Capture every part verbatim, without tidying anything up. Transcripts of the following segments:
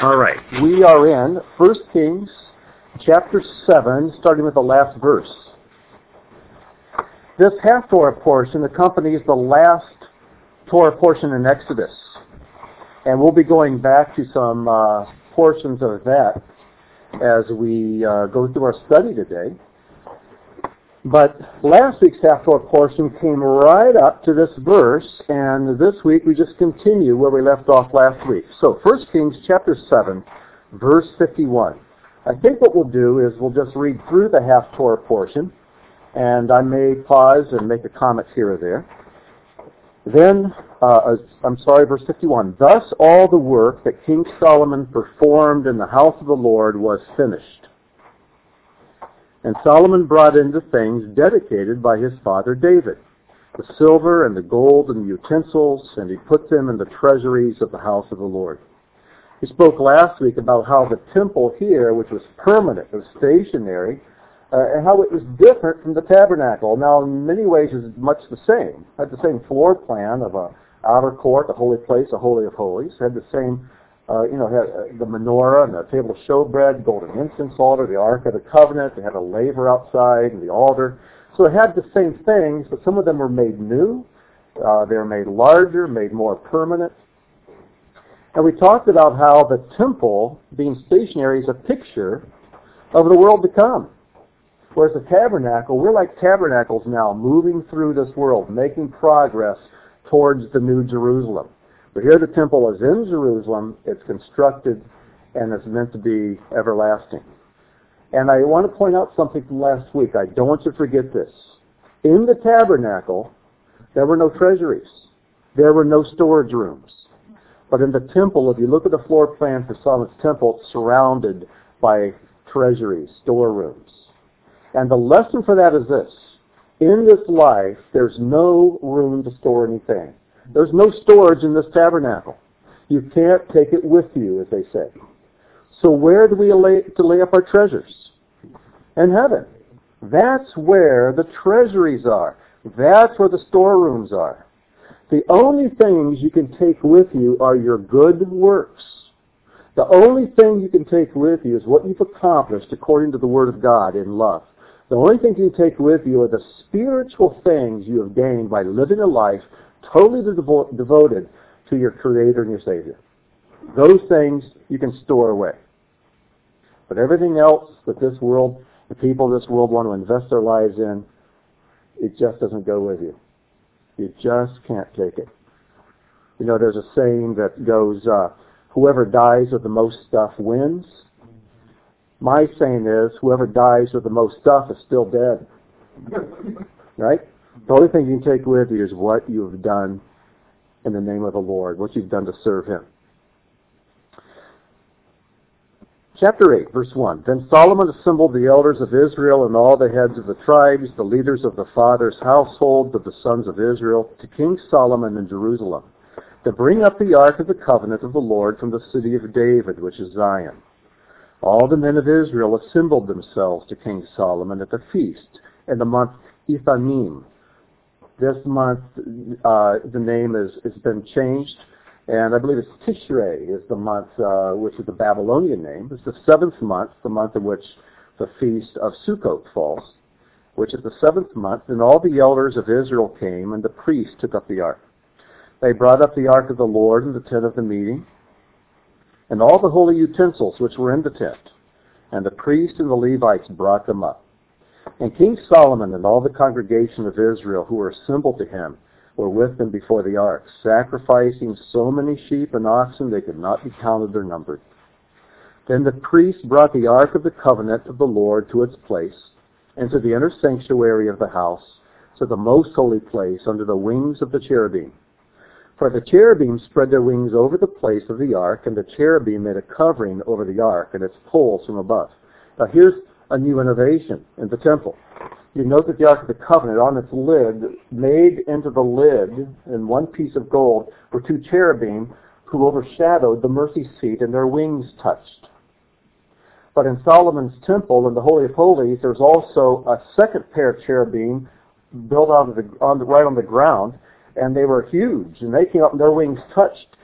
All right, we are in First Kings chapter seven, starting with the last verse. This half-Torah portion accompanies the last Torah portion in Exodus, and we'll be going back to some uh, portions of that as we uh, go through our study today. But last week's half-Torah portion came right up to this verse, and this week we just continue where we left off last week. So, First Kings chapter seven, verse fifty-one. I think what we'll do is we'll just read through the half-Torah portion, and I may pause and make a comment here or there. Then, uh, I'm sorry, verse fifty-one. Thus all the work that King Solomon performed in the house of the Lord was finished. And Solomon brought in the things dedicated by his father David, the silver and the gold and the utensils, and he put them in the treasuries of the house of the Lord. He spoke last week about how the temple here, which was permanent, was stationary, uh, and how it was different from the tabernacle. Now, in many ways, it's much the same. It had the same floor plan of a outer court, a holy place, a holy of holies. It had the same Uh, you know, had uh, the menorah and the table of showbread, golden incense altar, the Ark of the Covenant. They had a laver outside and the altar. So it had the same things, but some of them were made new. Uh, they were made larger, made more permanent. And we talked about how the temple, being stationary, is a picture of the world to come. Whereas the tabernacle, we're like tabernacles now, moving through this world, making progress towards the New Jerusalem. But here the temple is in Jerusalem, it's constructed, and it's meant to be everlasting. And I want to point out something from last week. I don't want you to forget this. In the tabernacle, there were no treasuries. There were no storage rooms. But in the temple, if you look at the floor plan for Solomon's temple, it's surrounded by treasuries, storerooms. And the lesson for that is this. In this life, there's no room to store anything. There's no storage in this tabernacle. You can't take it with you, as they say. So where do we lay, to lay up our treasures? In heaven. That's where the treasuries are. That's where the storerooms are. The only things you can take with you are your good works. The only thing you can take with you is what you've accomplished according to the Word of God in love. The only thing you can take with you are the spiritual things you have gained by living a life totally devo- devoted to your Creator and your Savior. Those things you can store away. But everything else that this world, the people of this world want to invest their lives in, it just doesn't go with you. You just can't take it. You know, there's a saying that goes, uh, whoever dies with the most stuff wins. My saying is, whoever dies with the most stuff is still dead. Right? The only thing you can take with you is what you have done in the name of the Lord, what you've done to serve Him. Chapter eight, verse one. Then Solomon assembled the elders of Israel and all the heads of the tribes, the leaders of the fathers' household of the sons of Israel, to King Solomon in Jerusalem, to bring up the ark of the covenant of the Lord from the city of David, which is Zion. All the men of Israel assembled themselves to King Solomon at the feast in the month Ethanim. This month, uh, the name is, has been changed, and I believe it's Tishrei is the month, uh, which is the Babylonian name. It's the seventh month, the month in which the feast of Sukkot falls, which is the seventh month, and all the elders of Israel came, and the priests took up the ark. They brought up the ark of the Lord in the tent of the meeting, and all the holy utensils which were in the tent, and the priests and the Levites brought them up. And King Solomon and all the congregation of Israel who were assembled to him were with him before the ark, sacrificing so many sheep and oxen they could not be counted or numbered. Then the priests brought the ark of the covenant of the Lord to its place, into the inner sanctuary of the house, to the most holy place under the wings of the cherubim. For the cherubim spread their wings over the place of the ark, and the cherubim made a covering over the ark and its poles from above. Now here's a new innovation in the temple. You note that the Ark of the Covenant, on its lid, made into the lid in one piece of gold, were two cherubim who overshadowed the mercy seat, and their wings touched. But in Solomon's temple, in the Holy of Holies, there's also a second pair of cherubim built out of the, on the, right on the ground, and they were huge, and they came up and their wings touched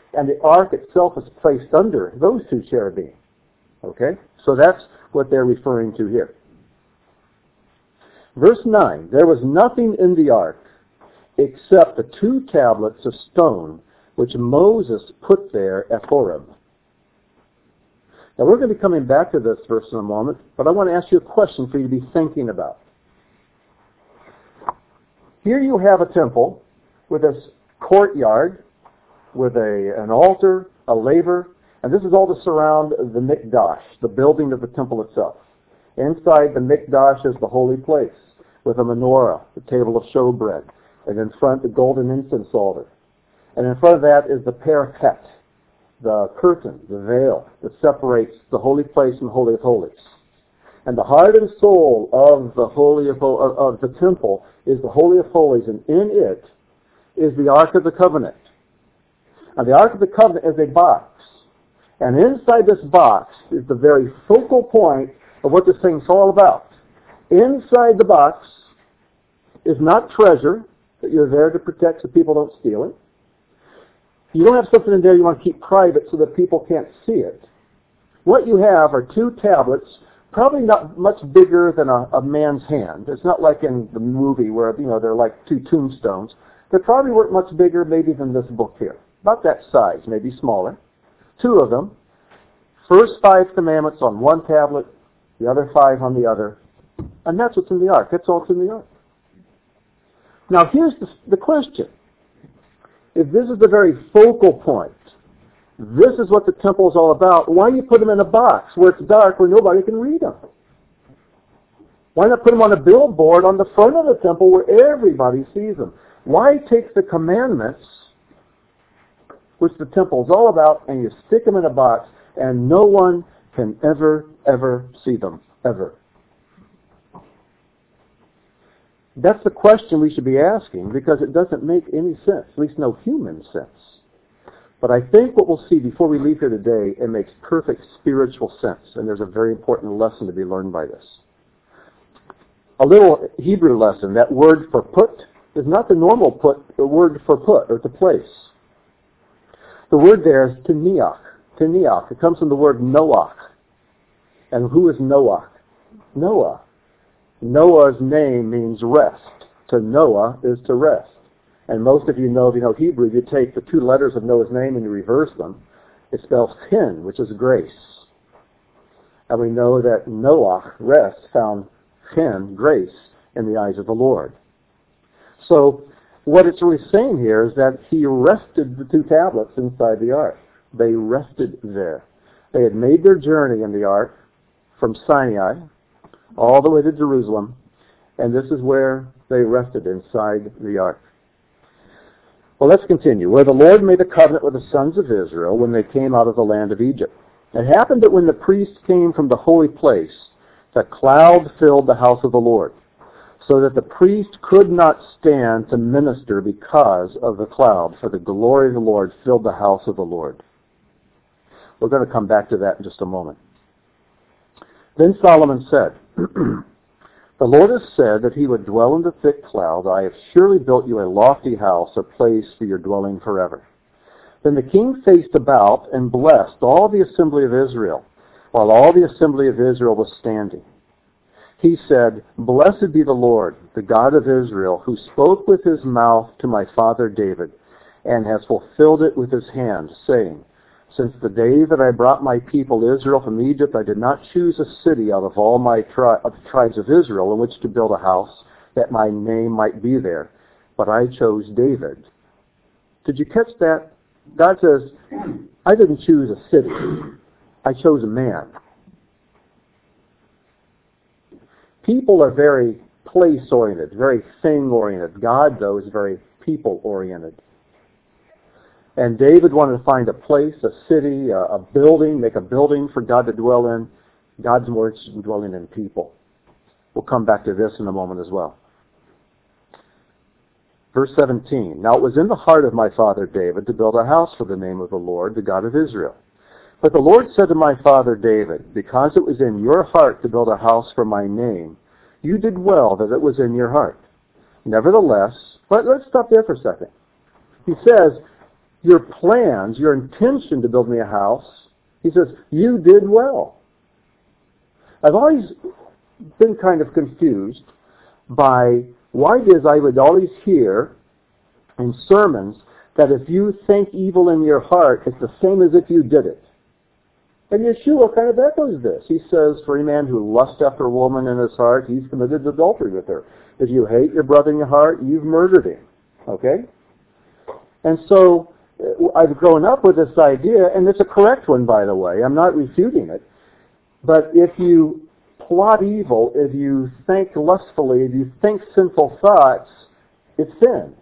and the ark itself is placed under those two cherubim. Okay? So that's what they're referring to here. Verse nine, there was nothing in the ark except the two tablets of stone which Moses put there at Horeb. Now we're going to be coming back to this verse in a moment, but I want to ask you a question for you to be thinking about. Here you have a temple with this courtyard, with a, an altar, a laver, and this is all to surround the Mikdash, the building of the temple itself. Inside the Mikdash is the holy place, with a menorah, the table of showbread, and in front the golden incense altar. And in front of that is the parapet, the curtain, the veil that separates the holy place from the Holy of Holies. And the heart and soul of the Holy of, of, of the temple is the Holy of Holies, and in it is the Ark of the Covenant. And the Ark of the Covenant is a box. And inside this box is the very focal point of what this thing's all about. Inside the box is not treasure that you're there to protect so people don't steal it. You don't have something in there you want to keep private so that people can't see it. What you have are two tablets, probably not much bigger than a, a man's hand. It's not like in the movie where, you know, they're like two tombstones. They probably weren't much bigger maybe than this book here. About that size, maybe smaller. Two of them. First five commandments on one tablet, the other five on the other. And that's what's in the ark. That's all that's in the ark. Now here's the, the question. If this is the very focal point, this is what the temple is all about, why do you put them in a box where it's dark where nobody can read them? Why not put them on a billboard on the front of the temple where everybody sees them? Why take the commandments, which the temple is all about, and you stick them in a box and no one can ever, ever see them, ever? That's the question we should be asking, because it doesn't make any sense, at least no human sense. But I think what we'll see before we leave here today, it makes perfect spiritual sense, and there's a very important lesson to be learned by this. A little Hebrew lesson, that word for put is not the normal put, the word for put, or to place. The word there is teniach, teniach. It comes from the word Noach. And who is Noach? Noah. Noah's name means rest. To Noah is to rest. And most of you know, if you know Hebrew, if you take the two letters of Noah's name and you reverse them, it spells chen, which is grace. And we know that Noah, rest, found chen, grace, in the eyes of the Lord. So what it's really saying here is that he rested the two tablets inside the ark. They rested there. They had made their journey in the ark from Sinai all the way to Jerusalem, and this is where they rested, inside the ark. Well, let's continue. Where the Lord made a covenant with the sons of Israel when they came out of the land of Egypt. It happened that when the priest came from the holy place, the cloud filled the house of the Lord, so that the priest could not stand to minister because of the cloud, for the glory of the Lord filled the house of the Lord. We're going to come back to that in just a moment. Then Solomon said, the Lord has said that he would dwell in the thick cloud. I have surely built you a lofty house, a place for your dwelling forever. Then the king faced about and blessed all the assembly of Israel, while all the assembly of Israel was standing. He said, blessed be the Lord, the God of Israel, who spoke with his mouth to my father David, and has fulfilled it with his hand, saying, since the day that I brought my people Israel from Egypt, I did not choose a city out of all my tri- of the tribes of Israel in which to build a house, that my name might be there, but I chose David. Did you catch that? God says, I didn't choose a city. I chose a man. People are very place-oriented, very thing-oriented. God, though, is very people-oriented. And David wanted to find a place, a city, a, a building, make a building for God to dwell in. God's more interested in dwelling in people. We'll come back to this in a moment as well. Verse seventeen, now it was in the heart of my father David to build a house for the name of the Lord, the God of Israel. But the Lord said to my father David, because it was in your heart to build a house for my name, you did well that it was in your heart. Nevertheless, let, let's stop there for a second. He says, your plans, your intention to build me a house, he says, you did well. I've always been kind of confused by why it is I would always hear in sermons that if you think evil in your heart, it's the same as if you did it. And Yeshua kind of echoes this. He says, for any man who lusts after a woman in his heart, he's committed adultery with her. If you hate your brother in your heart, you've murdered him. Okay? And so I've grown up with this idea, and it's a correct one, by the way. I'm not refuting it. But if you plot evil, if you think lustfully, if you think sinful thoughts, it's sin.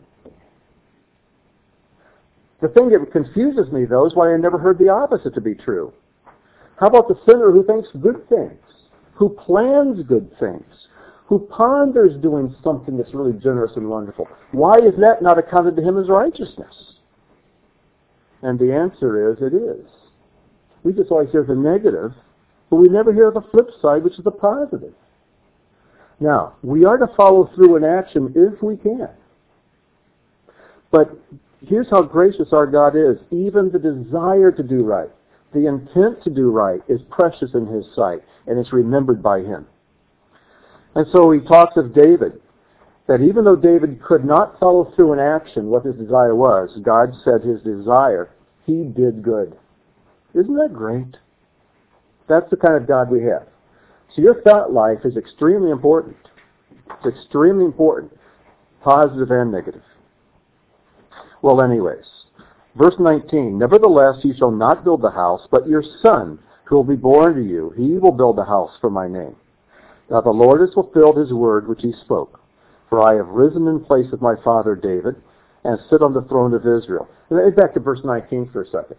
The thing that confuses me, though, is why I never heard the opposite to be true. How about the sinner who thinks good things, who plans good things, who ponders doing something that's really generous and wonderful? Why is that not accounted to him as righteousness? And the answer is, it is. We just always hear the negative, but we never hear the flip side, which is the positive. Now, we are to follow through in action if we can. But here's how gracious our God is. Even the desire to do right, the intent to do right, is precious in His sight, and it's remembered by Him. And so He talks of David, that even though David could not follow through in action what his desire was, God said his desire, he did good. Isn't that great? That's the kind of God we have. So your thought life is extremely important. It's extremely important, positive and negative. Well, anyways, verse nineteen, nevertheless you shall not build the house, but your son, who will be born to you, he will build the house for my name. Now the Lord has fulfilled his word which he spoke. For I have risen in place of my father David, and sit on the throne of Israel. And back to verse nineteen for a second.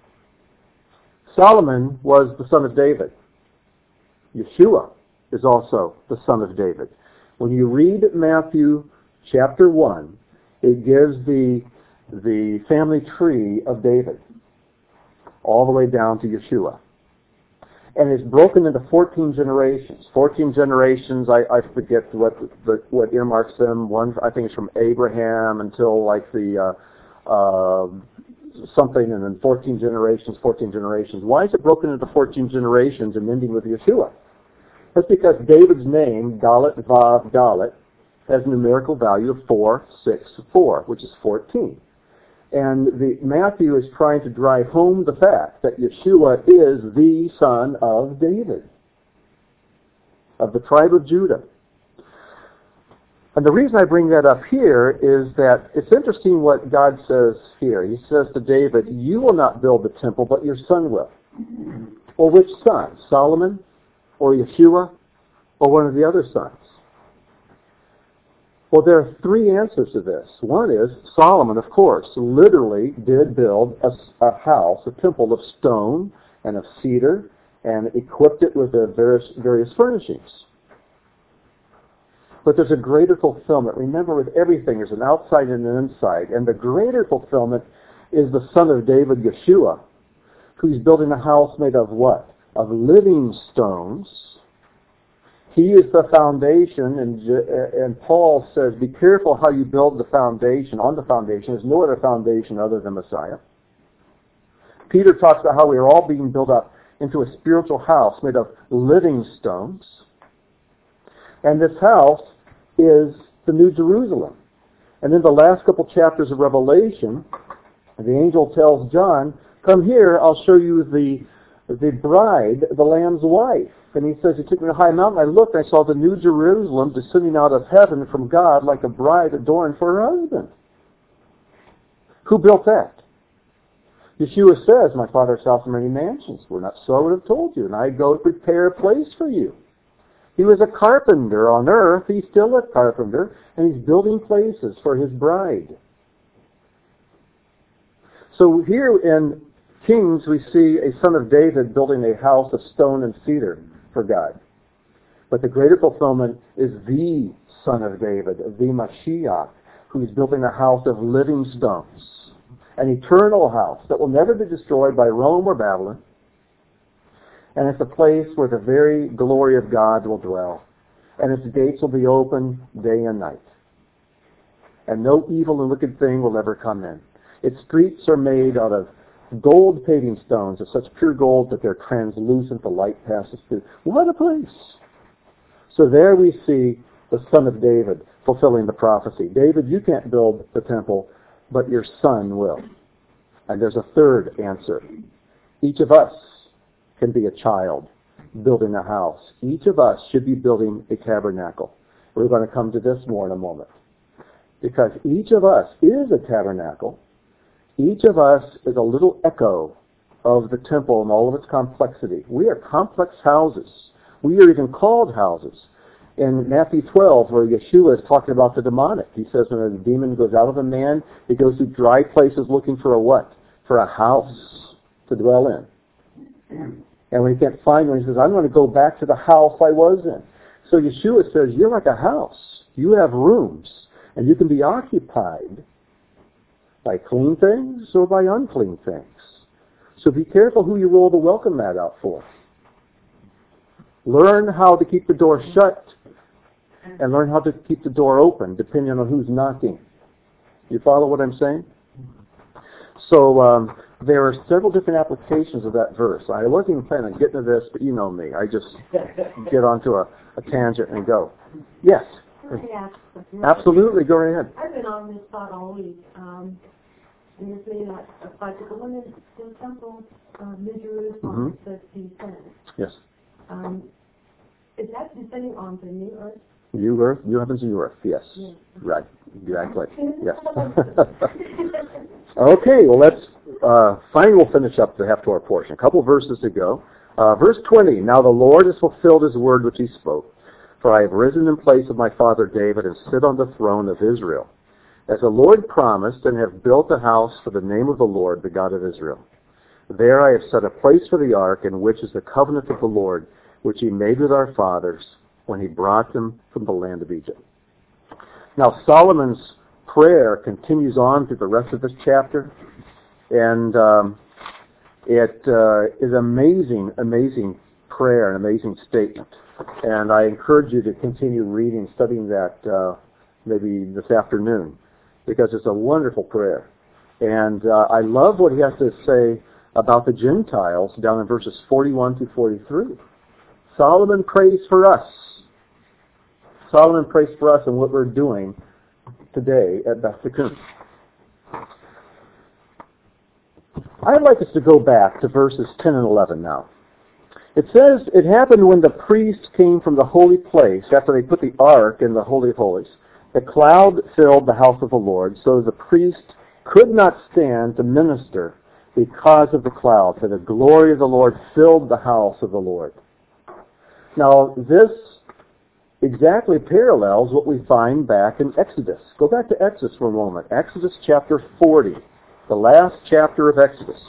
Solomon was the son of David. Yeshua is also the son of David. When you read Matthew chapter one, it gives the, the family tree of David all the way down to Yeshua. And it's broken into fourteen generations. fourteen generations, I, I forget what the, what earmarks them. One, I think it's from Abraham until like the uh, uh, something, and then fourteen generations, fourteen generations. Why is it broken into fourteen generations and ending with Yeshua? That's because David's name, Dalet Vav Dalet, has a numerical value of four, six, four, which is fourteen. And the, Matthew is trying to drive home the fact that Yeshua is the son of David, of the tribe of Judah. And the reason I bring that up here is that it's interesting what God says here. He says to David, you will not build the temple, but your son will. Well, which son? Solomon? Or Yeshua? Or one of the other sons? Well, there are three answers to this. One is Solomon, of course, literally did build a, a house, a temple of stone and of cedar, and equipped it with the various, various furnishings. But there's a greater fulfillment. Remember, with everything, there's an outside and an inside. And the greater fulfillment is the son of David, Yeshua, who's building a house made of what? Of living stones. He is the foundation, and, and Paul says, be careful how you build the foundation. On the foundation, there's no other foundation other than Messiah. Peter talks about how we are all being built up into a spiritual house made of living stones. And this house is the New Jerusalem. And in the last couple chapters of Revelation, the angel tells John, come here, I'll show you the, the bride, the Lamb's wife. And he says, he took me to a high mountain, I looked, and I saw the New Jerusalem descending out of heaven from God like a bride adorned for her husband. Who built that? Yeshua says, my Father's house has many mansions. We're not so, I would have told you. And I go to prepare a place for you. He was a carpenter on earth. He's still a carpenter. And he's building places for his bride. So here in Kings, we see a son of David building a house of stone and cedar for God. But the greater fulfillment is the son of David, the Mashiach, who is building a house of living stones. An eternal house that will never be destroyed by Rome or Babylon. And it's a place where the very glory of God will dwell. And its gates will be open day and night. And no evil and wicked thing will ever come in. Its streets are made out of gold paving stones, of such pure gold that they're translucent, the light passes through. What a place! So there we see the son of David fulfilling the prophecy. David, you can't build the temple, but your son will. And there's a third answer. Each of us can be a child building a house. Each of us should be building a tabernacle. We're going to come to this more in a moment. Because each of us is a tabernacle. Each of us is a little echo of the temple and all of its complexity. We are complex houses. We are even called houses. In Matthew twelve, where Yeshua is talking about the demonic, he says when a demon goes out of a man, he goes to dry places looking for a what? For a house to dwell in. And when he can't find one, he says, I'm going to go back to the house I was in. So Yeshua says, you're like a house. You have rooms, and you can be occupied by clean things or by unclean things. So be careful who you roll the welcome mat out for. Learn how to keep the door shut and learn how to keep the door open, depending on who's knocking. You follow what I'm saying? So um, there are several different applications of that verse. I wasn't even planning on getting to this, but you know me. I just get onto a, a tangent and go. Yes? Absolutely, go ahead. I've been on this thought all week. Um, and you're saying that applies to the one in the temple, uh, New Jerusalem, mm-hmm. says descend. Yes. Um, is that descending on the new earth? New earth? New heavens and new earth, yes. yes. Right, exactly. Yes. Okay, well, let's, uh, finally we'll finish up the Haftorah portion. A couple verses to go. Uh, verse twenty, Now the Lord has fulfilled his word which he spoke. For I have risen in place of my father David and sit on the throne of Israel. As the Lord promised, and have built a house for the name of the Lord, the God of Israel. There I have set a place for the ark, in which is the covenant of the Lord, which he made with our fathers when he brought them from the land of Egypt. Now Solomon's prayer continues on through the rest of this chapter, and um, it uh, is amazing, amazing prayer, an amazing statement. And I encourage you to continue reading, studying that uh, maybe this afternoon, because it's a wonderful prayer. And uh, I love what he has to say about the Gentiles down in verses forty-one through forty-three. Solomon prays for us. Solomon prays for us and what we're doing today at Beth Tikkun. I'd like us to go back to verses ten and eleven now. It says, It happened when the priest came from the holy place, after they put the ark in the Holy of Holies, the cloud filled the house of the Lord, so the priest could not stand to minister because of the cloud, for the glory of the Lord filled the house of the Lord. Now, this exactly parallels what we find back in Exodus. Go back to Exodus for a moment. Exodus chapter forty, the last chapter of Exodus.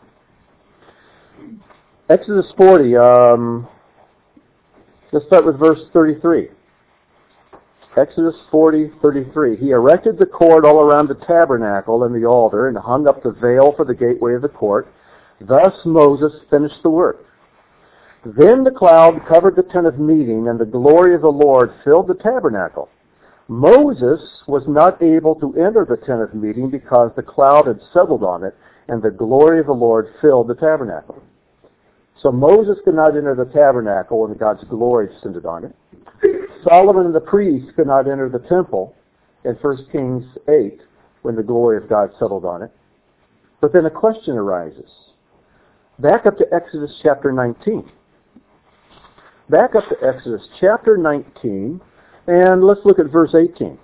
Exodus forty, um, let's start with verse thirty-three. Exodus forty, thirty-three. He erected the court all around the tabernacle and the altar and hung up the veil for the gateway of the court. Thus Moses finished the work. Then the cloud covered the tent of meeting, and the glory of the Lord filled the tabernacle. Moses was not able to enter the tent of meeting because the cloud had settled on it, and the glory of the Lord filled the tabernacle. So Moses could not enter the tabernacle when God's glory descended on it. Solomon and the priests could not enter the temple in First Kings eight when the glory of God settled on it. But then a question arises. Back up to Exodus chapter nineteen. Back up to Exodus chapter nineteen, and let's look at verse eighteen.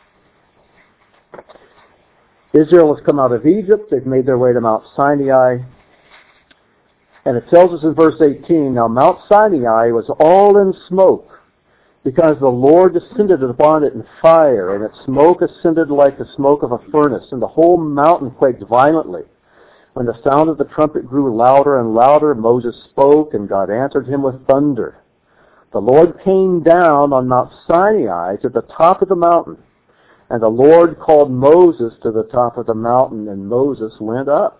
Israel has come out of Egypt. They've made their way to Mount Sinai. And it tells us in verse eighteen, Now Mount Sinai was all in smoke, because the Lord descended upon it in fire, and its smoke ascended like the smoke of a furnace, and the whole mountain quaked violently. When the sound of the trumpet grew louder and louder, Moses spoke, and God answered him with thunder. The Lord came down on Mount Sinai to the top of the mountain, and the Lord called Moses to the top of the mountain, and Moses went up.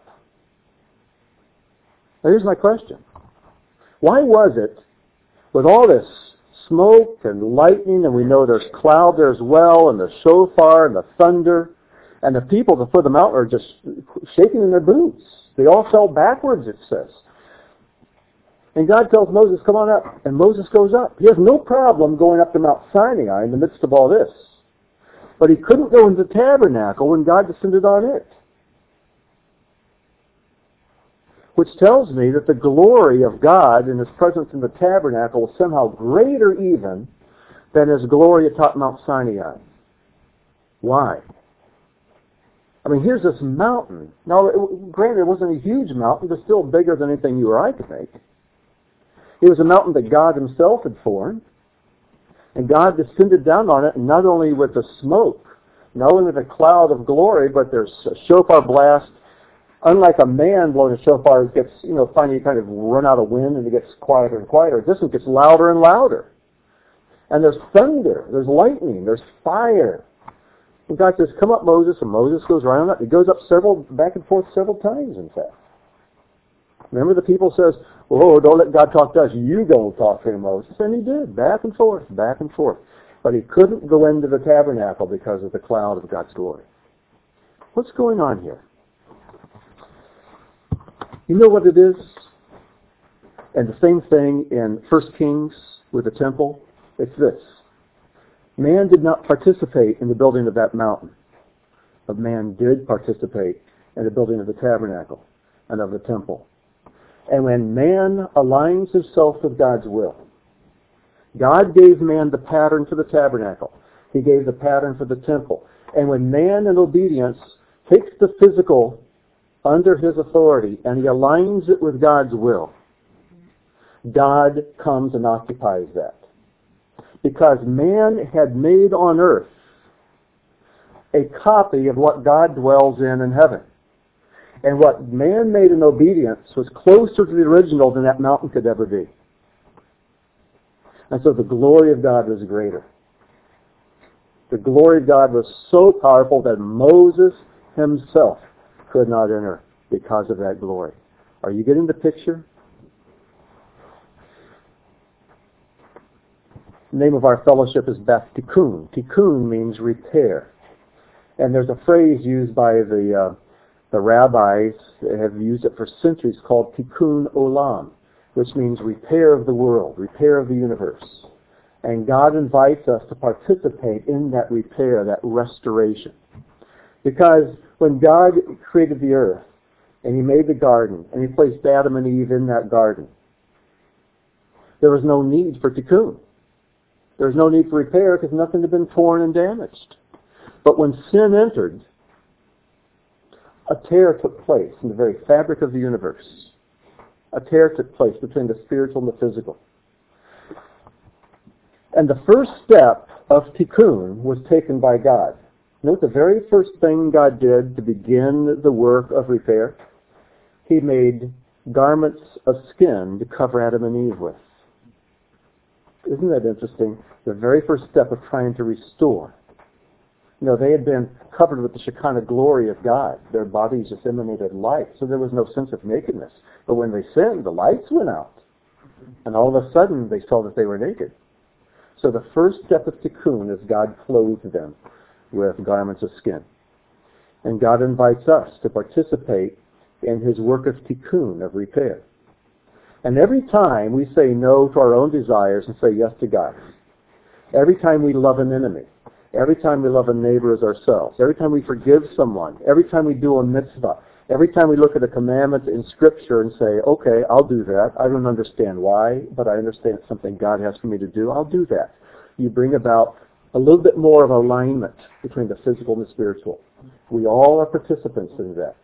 Now here's my question. Why was it, with all this smoke and lightning, and we know there's cloud there as well, and the shofar and the thunder, And the people at the foot of the mountain are just shaking in their boots. They all fell backwards, it says. And God tells Moses, come on up. And Moses goes up. He has no problem going up to Mount Sinai in the midst of all this. But he couldn't go into the tabernacle when God descended on it. Which tells me that the glory of God and His presence in the tabernacle was somehow greater even than His glory atop Mount Sinai. Why? I mean, here's this mountain. Now, it, granted, it wasn't a huge mountain, but still bigger than anything you or I could make. It was a mountain that God Himself had formed. And God descended down on it, not only with the smoke, not only with a cloud of glory, but there's a shofar blast. Unlike a man blowing a shofar, it gets, you know, finally kind of run out of wind and it gets quieter and quieter. This one gets louder and louder. And there's thunder, there's lightning, there's fire. And God says, come up, Moses, and Moses goes right on up. He goes up several, back and forth several times, in fact. Remember the people says, oh, don't let God talk to us. You go talk to him, Moses. And he did, back and forth, back and forth. But he couldn't go into the tabernacle because of the cloud of God's glory. What's going on here? You know what it is? And the same thing in First Kings with the temple. It's this. Man did not participate in the building of that mountain. But man did participate in the building of the tabernacle and of the temple. And when man aligns himself with God's will, God gave man the pattern for the tabernacle. He gave the pattern for the temple. And when man in obedience takes the physical under his authority and he aligns it with God's will, God comes and occupies that. Because man had made on earth a copy of what God dwells in in heaven. And what man made in obedience was closer to the original than that mountain could ever be. And so the glory of God was greater. The glory of God was so powerful that Moses himself could not enter because of that glory. Are you getting the picture? The name of our fellowship is Beth Tikkun. Tikkun means repair. And there's a phrase used by the uh, the rabbis that have used it for centuries called Tikkun Olam, which means repair of the world, repair of the universe. And God invites us to participate in that repair, that restoration. Because when God created the earth, and He made the garden, and He placed Adam and Eve in that garden, there was no need for tikkun. There was no need for repair because nothing had been torn and damaged. But when sin entered, a tear took place in the very fabric of the universe. A tear took place between the spiritual and the physical. And the first step of tikkun was taken by God. Note the very first thing God did to begin the work of repair? He made garments of skin to cover Adam and Eve with. Isn't that interesting? The very first step of trying to restore. You know, they had been covered with the Shekinah glory of God. Their bodies just emanated light, so there was no sense of nakedness. But when they sinned, the lights went out. And all of a sudden, they saw that they were naked. So the first step of tikkun is God clothed them with garments of skin. And God invites us to participate in His work of tikkun, of repair. And every time we say no to our own desires and say yes to God, every time we love an enemy, every time we love a neighbor as ourselves, every time we forgive someone, every time we do a mitzvah, every time we look at a commandment in Scripture and say, okay, I'll do that. I don't understand why, but I understand it's something God has for me to do. I'll do that. You bring about a little bit more of alignment between the physical and the spiritual. We all are participants in that.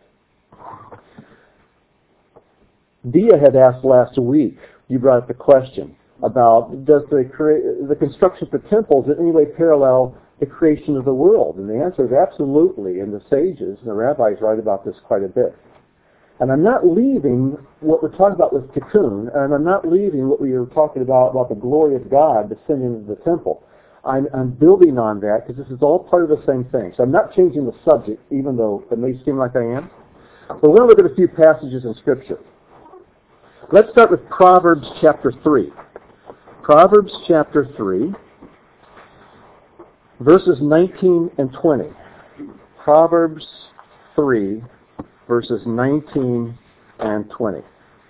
Dia had asked last week, you brought up the question about does the, crea- the construction of the temples in any way parallel the creation of the world? And the answer is absolutely, and the sages and the rabbis write about this quite a bit. And I'm not leaving what we're talking about with tikkun, and I'm not leaving what we were talking about, about the glory of God descending into the temple. I'm, I'm building on that because this is all part of the same thing. So I'm not changing the subject, even though it may seem like I am. But we're going to look at a few passages in Scripture. Let's start with Proverbs chapter three. Proverbs chapter three, verses nineteen and twenty. Proverbs three, verses nineteen and twenty.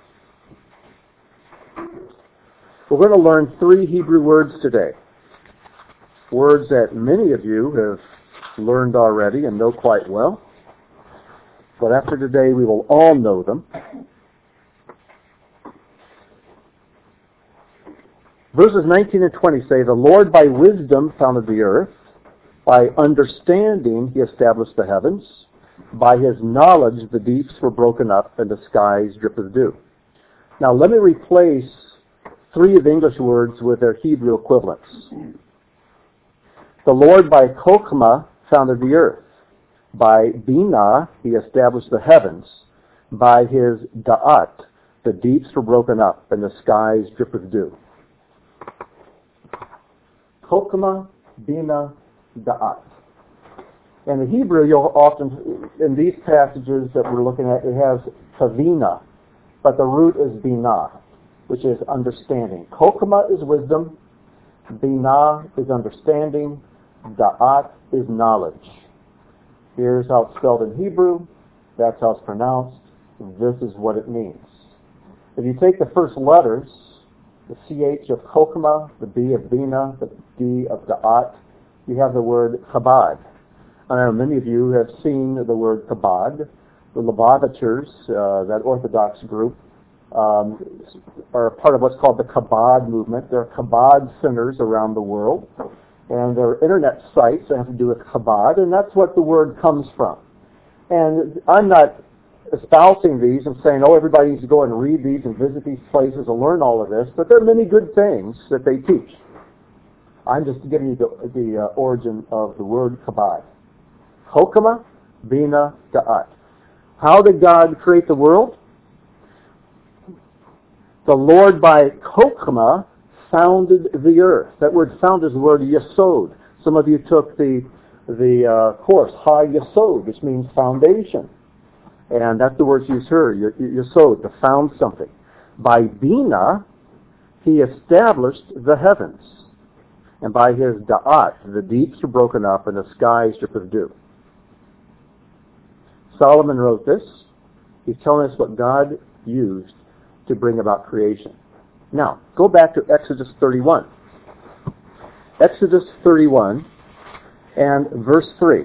We're going to learn three Hebrew words today. Words that many of you have learned already and know quite well. But after today, we will all know them. Verses nineteen and twenty say, "The Lord by wisdom founded the earth. By understanding he established the heavens. By his knowledge the deeps were broken up and the skies dripped with dew." Now let me replace three of the English words with their Hebrew equivalents. The Lord by Chokhmah founded the earth. By Binah he established the heavens. By his Da'at the deeps were broken up and the skies dripped with dew. Chokhmah, Binah, Da'at. In the Hebrew, you'll often, in these passages that we're looking at, it has Kavina, but the root is Binah, which is understanding. Chokhmah is wisdom, Binah is understanding, Da'at is knowledge. Here's how it's spelled in Hebrew, that's how it's pronounced, this is what it means. If you take the first letters, the C H of Chokhmah, the B of Binah, the D of Da'at, you have the word Chabad. I know many of you have seen the word Chabad. The Lubavitchers, uh, that Orthodox group, um, are part of what's called the Chabad movement. There are Chabad centers around the world, and there are internet sites that have to do with Chabad, and that's what the word comes from. And I'm not espousing these and saying, oh, everybody needs to go and read these and visit these places and learn all of this, but there are many good things that they teach. I'm just giving you the, the uh, origin of the word Chabad. Chokhmah, Binah, Da'at. How did God create the world? The Lord by Chokhmah founded the earth. That word found is the word Yesod. Some of you took the the uh, course, Ha Yesod, which means foundation. And that's the word used here, Yesod, to found something. By Binah, he established the heavens. And by his Da'at, the deeps were broken up and the skies dripped with dew. Solomon wrote this. He's telling us what God used to bring about creation. Now, go back to Exodus thirty-one. Exodus thirty-one and verse three.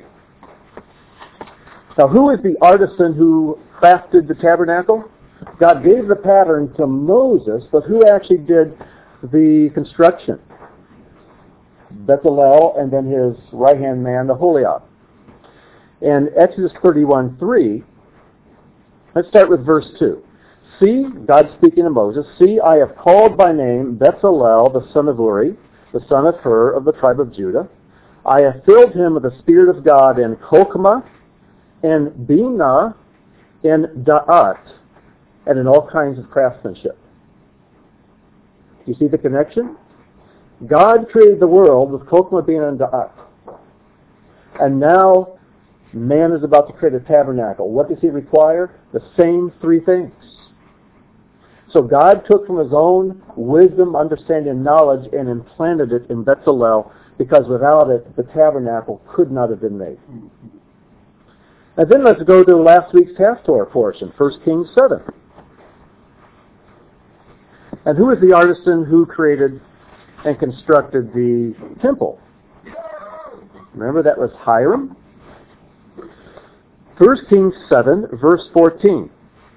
Now, who is the artisan who crafted the tabernacle? God gave the pattern to Moses, but who actually did the construction? Bezalel and then his right-hand man, Aholiab. In Exodus thirty-one three, let's start with verse two. See, God speaking to Moses, see, I have called by name Bezalel, the son of Uri, the son of Hur, of the tribe of Judah. I have filled him with the Spirit of God in Chokhmah, in Binah, in Da'at, and in all kinds of craftsmanship. Do you see the connection? God created the world with Chokhmah, Binah, and Da'at. And now man is about to create a tabernacle. What does he require? The same three things. So God took from his own wisdom, understanding, and knowledge and implanted it in Bezalel, because without it, the tabernacle could not have been made. And then let's go to last week's Haftorah portion, First Kings seven. And who is the artisan who created and constructed the temple? Remember, that was Hiram. First Kings seven, verse fourteen.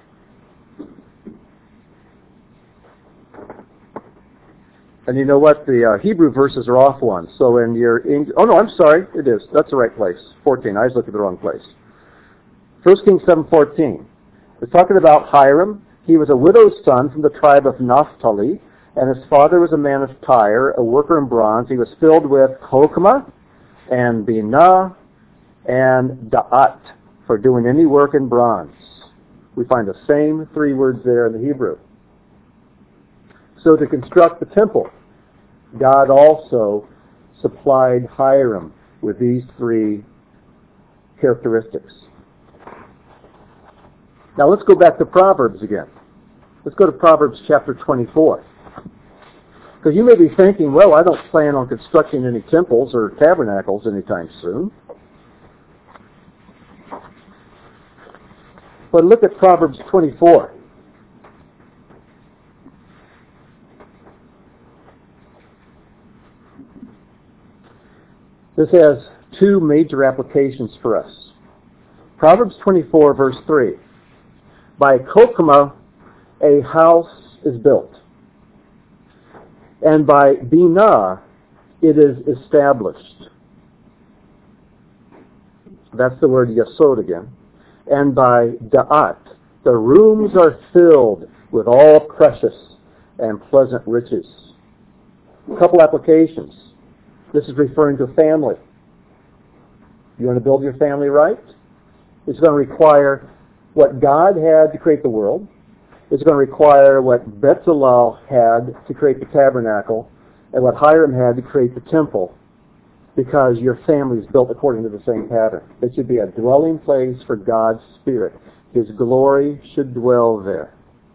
And you know what? The uh, Hebrew verses are off one. So in your English... Oh, no, I'm sorry. It is. That's the right place. fourteen. I was looking at the wrong place. First Kings seven fourteen. We're talking about Hiram. He was a widow's son from the tribe of Naphtali, and his father was a man of Tyre, a worker in bronze. He was filled with Chokhmah and Binah and Da'at for doing any work in bronze. We find the same three words there in the Hebrew. So to construct the temple, God also supplied Hiram with these three characteristics. Now let's go back to Proverbs again. Let's go to Proverbs chapter twenty-four. Because you may be thinking, well, I don't plan on constructing any temples or tabernacles anytime soon. But look at Proverbs twenty-four. This has two major applications for us. Proverbs twenty-four, verse three. By Kokma, a house is built, and by Binah, it is established. That's the word yasod again. And by Da'at, the rooms are filled with all precious and pleasant riches. A couple applications. This is referring to family. You want to build your family right? It's going to require what God had to create the world. It's going to require what Bezalel had to create the tabernacle and what Hiram had to create the temple, because your family is built according to the same pattern. It should be a dwelling place for God's Spirit. His glory should dwell there.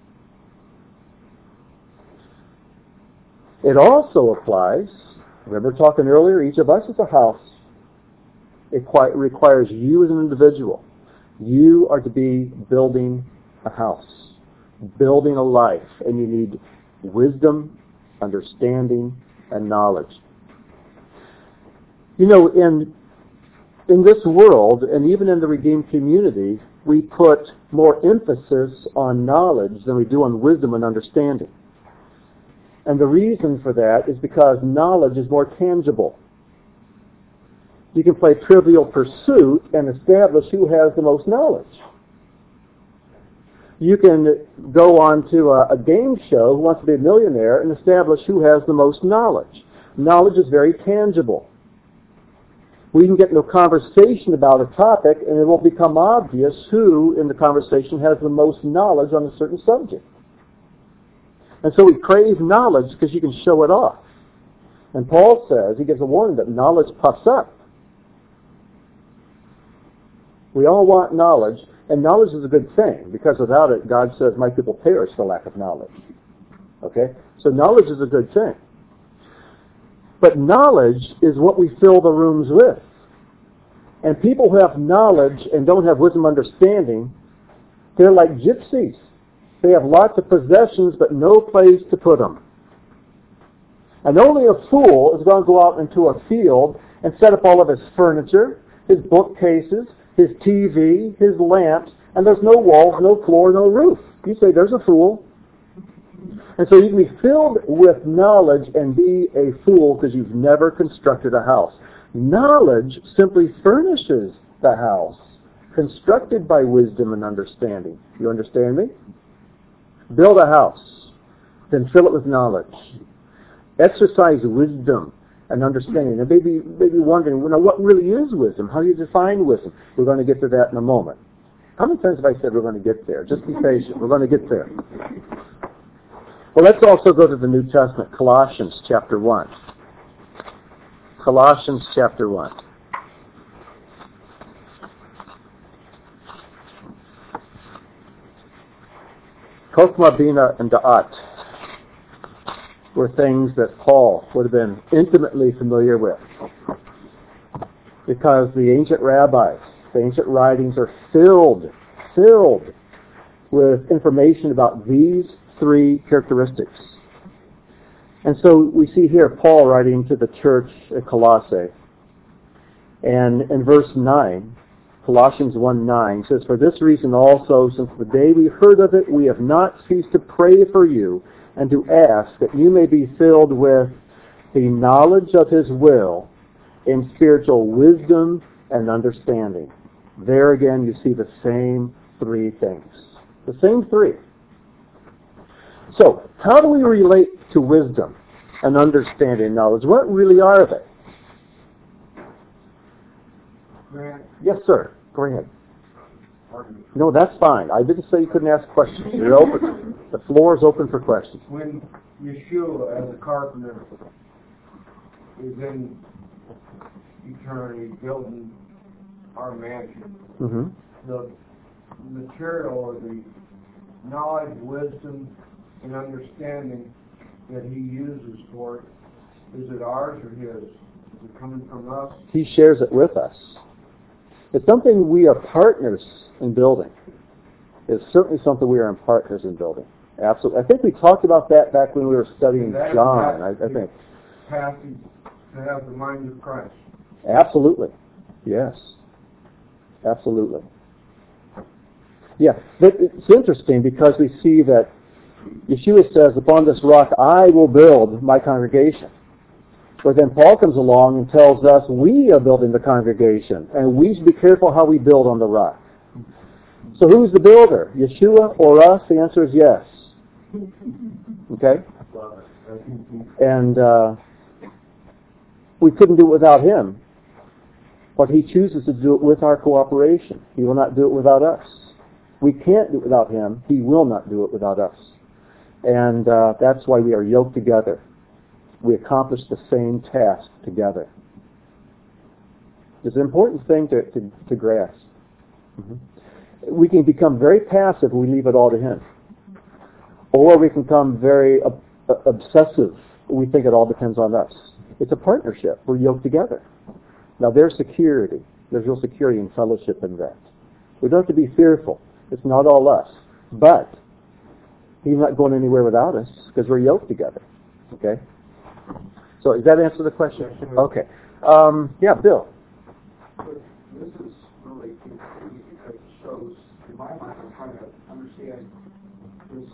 It also applies, remember talking earlier, each of us is a house. It requires you as an individual. You are to be building a house, building a life, and you need wisdom, understanding, and knowledge. You know, in in this world, and even in the redeemed community, we put more emphasis on knowledge than we do on wisdom and understanding. And the reason for that is because knowledge is more tangible. You can play Trivial Pursuit and establish who has the most knowledge. You can go on to a, a game show, Who Wants to Be a Millionaire, and establish who has the most knowledge. Knowledge is very tangible. We can get into a conversation about a topic, and it will become obvious who in the conversation has the most knowledge on a certain subject. And so we crave knowledge because you can show it off. And Paul says, he gives a warning that knowledge puffs up. We all want knowledge, and knowledge is a good thing, because without it, God says, my people perish for lack of knowledge. Okay? So knowledge is a good thing. But knowledge is what we fill the rooms with. And people who have knowledge and don't have wisdom understanding, they're like gypsies. They have lots of possessions, but no place to put them. And only a fool is going to go out into a field and set up all of his furniture, his bookcases, his T V, his lamps, and there's no walls, no floor, no roof. You say, there's a fool. And so you can be filled with knowledge and be a fool because you've never constructed a house. Knowledge simply furnishes the house, constructed by wisdom and understanding. You understand me? Build a house, then fill it with knowledge. Exercise wisdom and understanding. And maybe, maybe wondering, well, now, what really is wisdom? How do you define wisdom? We're going to get to that in a moment. How many times have I said we're going to get there? Just be patient. We're going to get there. Well, let's also go to the New Testament, Colossians chapter one. Colossians chapter one. Kokma, Bina, and Da'at were things that Paul would have been intimately familiar with, because the ancient rabbis, the ancient writings are filled, filled with information about these three characteristics. And so we see here Paul writing to the church at Colossae. And in verse nine, Colossians one nine says, for this reason also, since the day we heard of it, we have not ceased to pray for you and to ask that you may be filled with the knowledge of His will in spiritual wisdom and understanding. There again you see the same three things. The same three. So, how do we relate to wisdom and understanding and knowledge? What really are they? Grant. Yes, sir. Go ahead. Pardon me. No, that's fine. I didn't say you couldn't ask questions. You're open. The floor is open for questions. When Yeshua, as a carpenter, is in eternity building our mansion, Mm-hmm. the material or the knowledge, wisdom, and understanding that He uses for it, is it ours or His? Is it coming from us? He shares it with us. It's something we are partners in building. is certainly something we are in partners in building. Absolutely. I think we talked about that back when we were studying That is John, I, the I think. passage to have the mind of Christ. Absolutely. Yes. Absolutely. Yeah. But it's interesting because we see that Yeshua says, upon this rock I will build my congregation. But then Paul comes along and tells us we are building the congregation, and we should be careful how we build on the rock. So who's the builder? Yeshua or us? The answer is yes. Okay? And uh, we couldn't do it without him. But he chooses to do it with our cooperation. He will not do it without us. We can't do it without him. He will not do it without us. And uh, that's why we are yoked together. We accomplish the same task together. It's an important thing to, to, to grasp. Mm-hmm. We can become very passive if we leave it all to him. Or we can become very ob- obsessive. We think it all depends on us. It's a partnership. We're yoked together. Now there's security. There's real security and fellowship in that. We don't have to be fearful. It's not all us. But he's not going anywhere without us because we're yoked together. Okay? So does that answer the question? Okay. Um, yeah, Bill. This is really, it shows, in my mind, I'm trying to understand this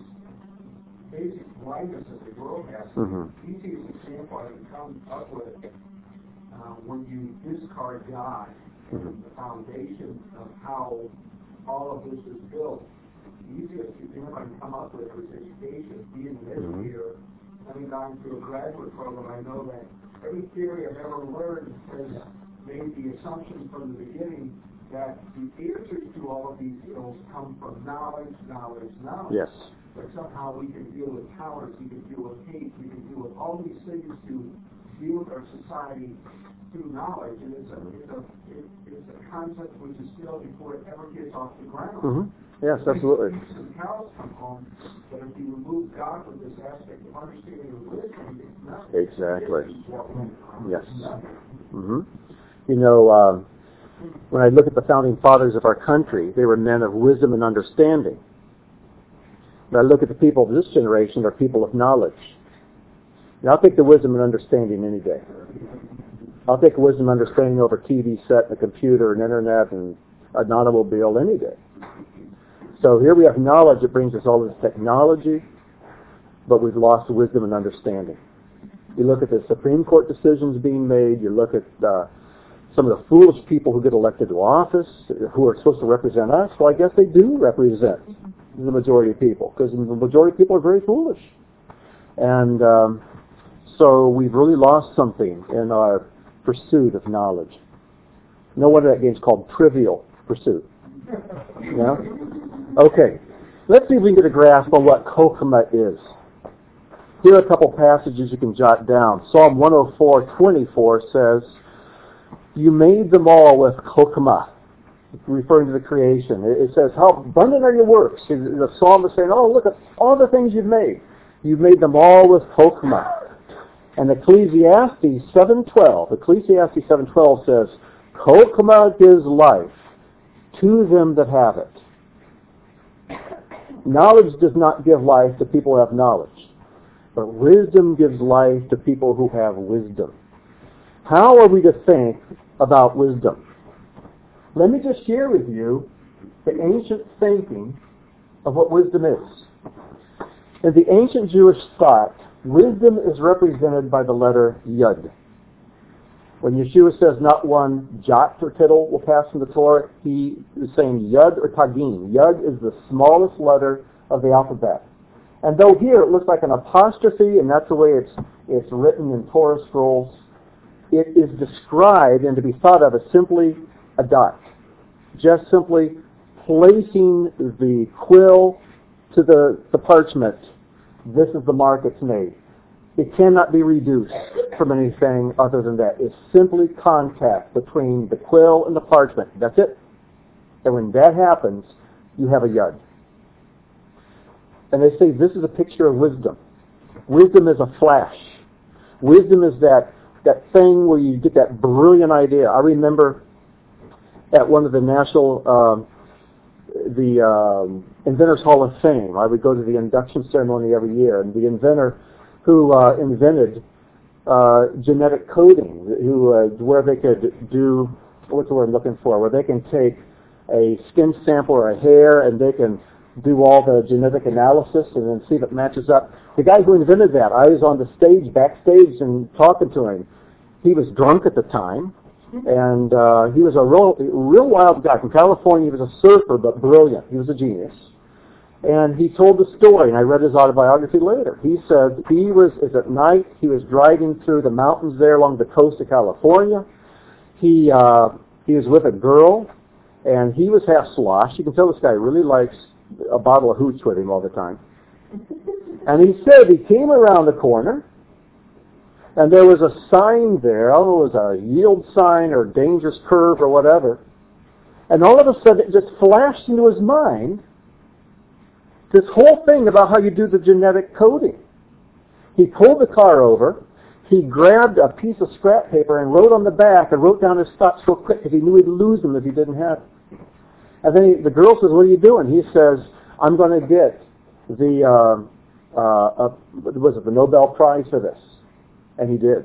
basic blindness that the world has. Mm-hmm. The easiest example I can come up with, uh, when you discard God Mm-hmm. and the foundation of how all of this is built, the easiest example I can come up with is education. Being an Mm-hmm. educator, having gone through a graduate program, I know that every theory I've ever learned has made the assumption from the beginning that the answers to all of these ills come from knowledge, knowledge, knowledge. Yes. But somehow we can deal with tolerance, we can deal with hate, we can deal with all these things to deal with our society through knowledge. And it's a, it's a, it, it's a concept which is still before it ever gets off the ground. Mm-hmm. Yes, absolutely. Some cows come home, but if you remove God from this aspect of understanding and wisdom, it's nothing. Exactly. Yes. It's nothing. Mm-hmm. You know, um, when I look at the founding fathers of our country, they were men of wisdom and understanding. When I look at the people of this generation, they're people of knowledge. And I'll take the wisdom and understanding any day. I'll take wisdom and understanding over T V set and a computer and internet and an automobile any day. So here we have knowledge that brings us all this technology, but we've lost wisdom and understanding. You look at the Supreme Court decisions being made, you look at uh, some of the foolish people who get elected to office, who are supposed to represent us. Well, I guess they do represent the majority of people, because the majority of people are very foolish. And um, so we've really lost something in our pursuit of knowledge. No wonder that game's called Trivial Pursuit. Yeah? Okay, let's see if we can get a grasp on what Kokema is. Here are a couple passages you can jot down. Psalm one oh four twenty-four says, "You made them all with Kokema," referring to the creation. It says, "How abundant are your works." The psalm is saying, "Oh, look at all the things you've made. You've made them all with Kokema." And Ecclesiastes seven twelve, Ecclesiastes seven twelve says, "Kokema gives life to them that have it." Knowledge does not give life to people who have knowledge, but wisdom gives life to people who have wisdom. How are we to think about wisdom? Let me just share with you the ancient thinking of what wisdom is. In the ancient Jewish thought, wisdom is represented by the letter Yud. When Yeshua says not one jot or tittle will pass from the Torah, he is saying Yud or Tagin. Yud is the smallest letter of the alphabet. And though here it looks like an apostrophe, and that's the way it's it's written in Torah scrolls, it is described and to be thought of as simply a dot. Just simply placing the quill to the, the parchment. This is the mark it's made. It cannot be reduced from anything other than that. It's simply contact between the quill and the parchment. That's it. And when that happens, you have a yud. And they say this is a picture of wisdom. Wisdom is a flash. Wisdom is that, that thing where you get that brilliant idea. I remember at one of the national um, the um, Inventors Hall of Fame. I would go to the induction ceremony every year, and the inventor who uh, invented uh, genetic coding, who uh, where they could do, what's the word I'm looking for, where they can take a skin sample or a hair and they can do all the genetic analysis and then see if it matches up. The guy who invented that, I was on the stage, backstage, and talking to him. He was drunk at the time, and uh, he was a real, real wild guy. From California, he was a surfer, but brilliant. He was a genius. And he told the story, and I read his autobiography later. He said he was, it's at night, he was driving through the mountains there along the coast of California. He, uh, he was with a girl, and he was half sloshed. You can tell this guy really likes a bottle of hooch with him all the time. And he said he came around the corner, and there was a sign there. I don't know if it was a yield sign or dangerous curve or whatever. And all of a sudden, it just flashed into his mind this whole thing about how you do the genetic coding. He pulled the car over. He grabbed a piece of scrap paper and wrote on the back and wrote down his thoughts real quick because he knew he'd lose them if he didn't have it. And then he, the girl says, "What are you doing?" He says, "I'm going to get the uh, uh, uh, was it the Nobel Prize for this?" And he did.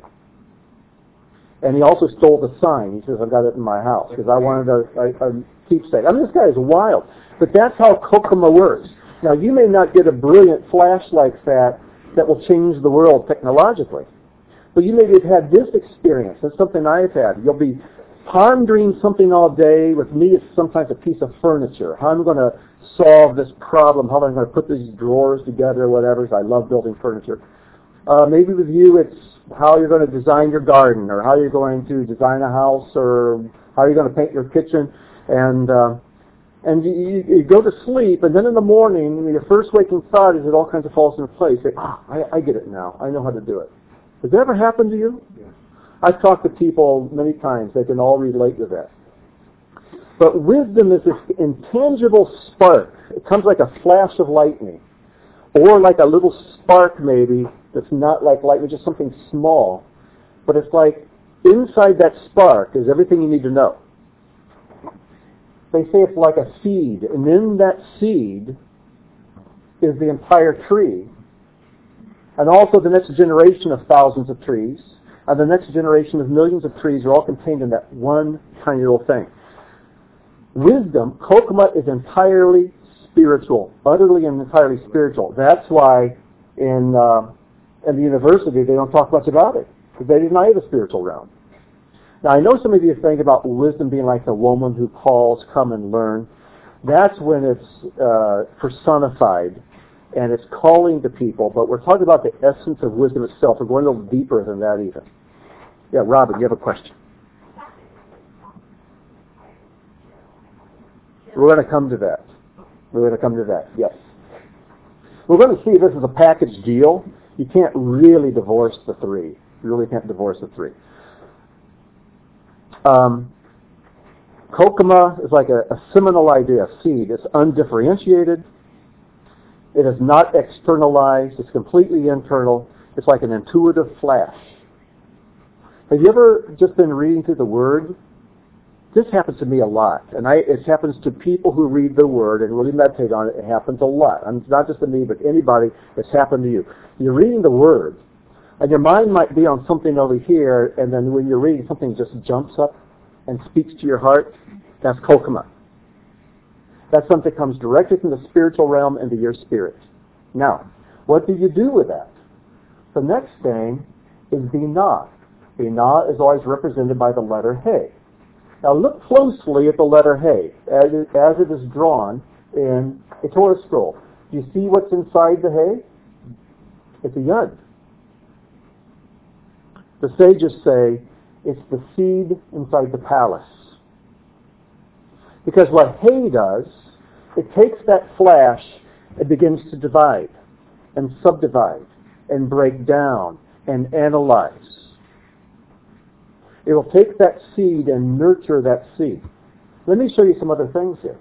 And he also stole the sign. He says, "I've got it in my house because I wanted a, a, a keepsake." I mean, this guy is wild. But that's how Kokuma works. Now, you may not get a brilliant flash like that that will change the world technologically. But you maybe have had this experience. That's something I've had. You'll be pondering something all day. With me, it's sometimes a piece of furniture. How I'm going to solve this problem, how I'm going to put these drawers together, whatever. I love building furniture. Uh, maybe with you, it's how you're going to design your garden, or how you're going to design a house, or how you're going to paint your kitchen. And uh, and you, you go to sleep, and then in the morning, your first waking thought is it all kinds of falls into place. Say, ah, I, I get it now. I know how to do it. Has that ever happened to you? Yeah. I've talked to people many times. They can all relate to that. But wisdom is this intangible spark. It comes like a flash of lightning, or like a little spark maybe that's not like lightning, just something small. But it's like inside that spark is everything you need to know. They say it's like a seed, and in that seed is the entire tree. And also the next generation of thousands of trees, and the next generation of millions of trees are all contained in that one tiny little thing. Wisdom, Kokuma, is entirely spiritual, utterly and entirely spiritual. That's why in uh, in the university they don't talk much about it, because they deny the spiritual realm. Now, I know some of you think about wisdom being like the woman who calls, "Come and learn." That's when it's uh, personified, and it's calling to people, but we're talking about the essence of wisdom itself. We're going a little deeper than that even. Yeah, Robin, you have a question? We're going to come to that. We're going to come to that, yes. We're going to see this is a package deal. You can't really divorce the three. You really can't divorce the three. Um, Kokuma is like a, a seminal idea, a seed. It's undifferentiated. It is not externalized. It's completely internal. It's like an intuitive flash. Have you ever just been reading through the Word? This happens to me a lot. And I, it happens to people who read the Word and really meditate on it. It happens a lot. And it's not just to me, but anybody. It's happened to you. You're reading the Word, and your mind might be on something over here, and then when you're reading, something just jumps up and speaks to your heart. That's Kokuma. That's something that comes directly from the spiritual realm into your spirit. Now, what do you do with that? The next thing is Binah. Binah is always represented by the letter He. Now look closely at the letter He as it, as it is drawn in a Torah scroll. Do you see what's inside the He? It's a Yud. The sages say it's the seed inside the palace. Because what He does, it takes that flash and begins to divide and subdivide and break down and analyze. It will take that seed and nurture that seed. Let me show you some other things here.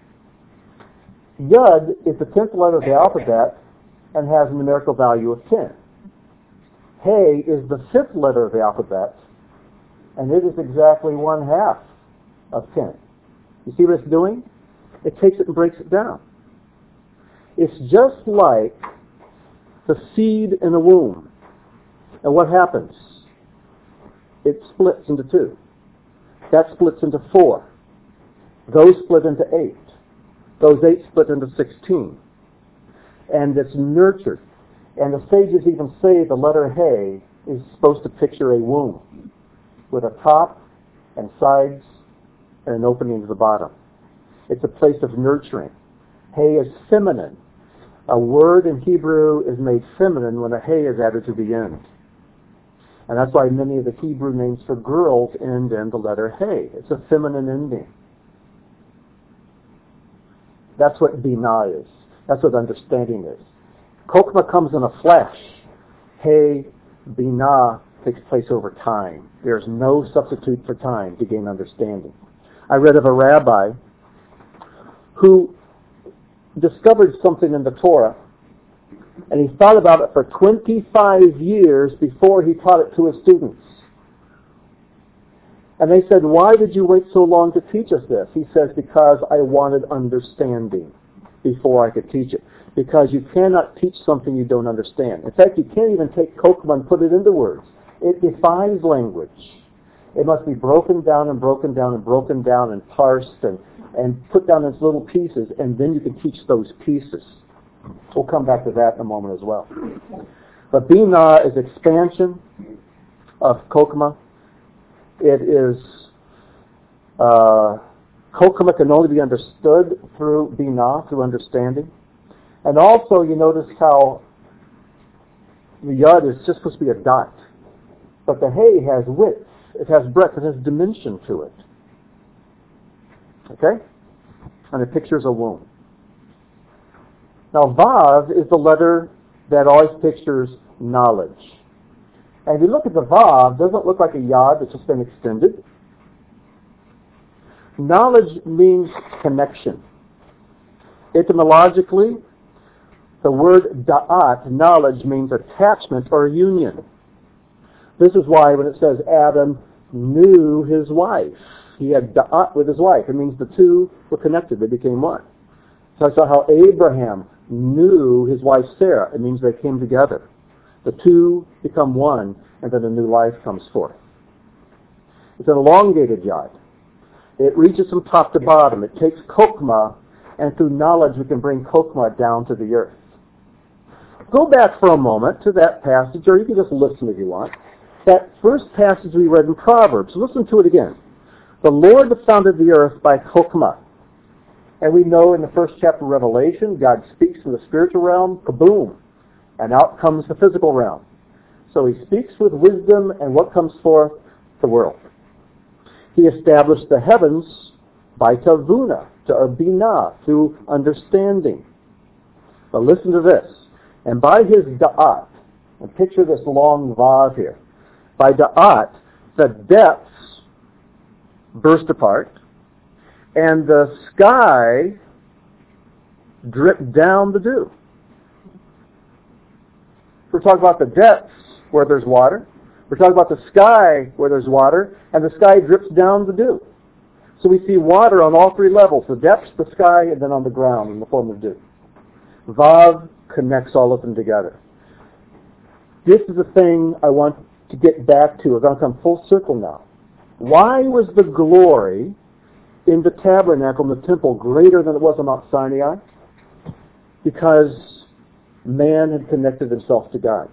Yud is the tenth letter of the alphabet and has a numerical value of ten. He is the fifth letter of the alphabet, and it is exactly one half of ten. You see what it's doing? it takes it and breaks it down. It's just like the seed in a womb. And what happens? It splits into two. That splits into four. Those split into eight. Those eight split into sixteen. And it's nurtured. And the sages even say the letter Hay is supposed to picture a womb with a top and sides and an opening to the bottom. It's a place of nurturing. Hay is feminine. A word in Hebrew is made feminine when a Hay is added to the end. And that's why many of the Hebrew names for girls end in the letter Hay. It's a feminine ending. That's what Binah is. That's what understanding is. Kokma comes in a flash. Hay, Binah takes place over time. There's no substitute for time to gain understanding. I read of a rabbi who discovered something in the Torah, and he thought about it for twenty-five years before he taught it to his students. And they said, "Why did you wait so long to teach us this?" He says, "Because I wanted understanding before I could teach it." Because you cannot teach something you don't understand. In fact, you can't even take Kokma and put it into words. It defies language. It must be broken down and broken down and broken down and parsed and, and put down into little pieces, and then you can teach those pieces. We'll come back to that in a moment as well. But Binah is expansion of Kokma. It is, uh, Kokma can only be understood through Binah, through understanding. And also, you notice how the Yud is just supposed to be a dot. But the Hay has width, it has breadth, it has dimension to it. Okay? And it pictures a womb. Now, Vav is the letter that always pictures knowledge. And if you look at the Vav, it doesn't look like a Yod that's just been extended. Knowledge means connection. Etymologically, the word da'at, knowledge, means attachment or union. This is why when it says Adam knew his wife, he had da'at with his wife. It means the two were connected. They became one. So I saw how Abraham knew his wife Sarah. It means they came together. The two become one, and then a new life comes forth. It's an elongated yod. It reaches from top to bottom. It takes Kokma, and through knowledge we can bring Kokma down to the earth. Go back for a moment to that passage, or you can just listen if you want. That first passage we read in Proverbs. Listen to it again. The Lord founded the earth by Kokma. And we know in the first chapter of Revelation, God speaks from the spiritual realm, kaboom, and out comes the physical realm. So he speaks with wisdom, and what comes forth? The world. He established the heavens by tavuna, to binah, through understanding. But listen to this. And by his da'at, and picture this long vav here, by da'at, the depths burst apart, and the sky dripped down the dew. We're talking about the depths where there's water. We're talking about the sky where there's water, and the sky drips down the dew. So we see water on all three levels, the depths, the sky, and then on the ground in the form of dew. Vav connects all of them together. This is the thing I want to get back to. We're going to come full circle now. Why was the glory in the tabernacle, in the temple, greater than it was on Mount Sinai? Because man had connected himself to God.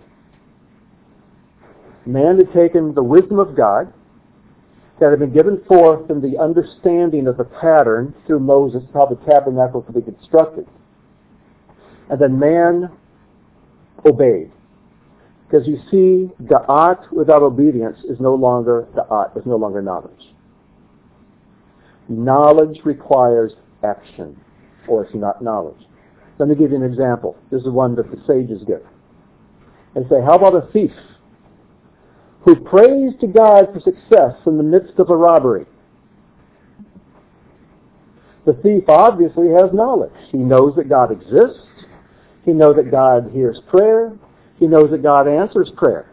Man had taken the wisdom of God that had been given forth in the understanding of the pattern through Moses, how the tabernacle could be constructed. And then man obeyed. Because you see, da'at without obedience is no longer da'at, is no longer knowledge. Knowledge requires action, or it's not knowledge. Let me give you an example. This is one that the sages give. They say, how about a thief who prays to God for success in the midst of a robbery? The thief obviously has knowledge. He knows that God exists. He knows that God hears prayer. He knows that God answers prayer.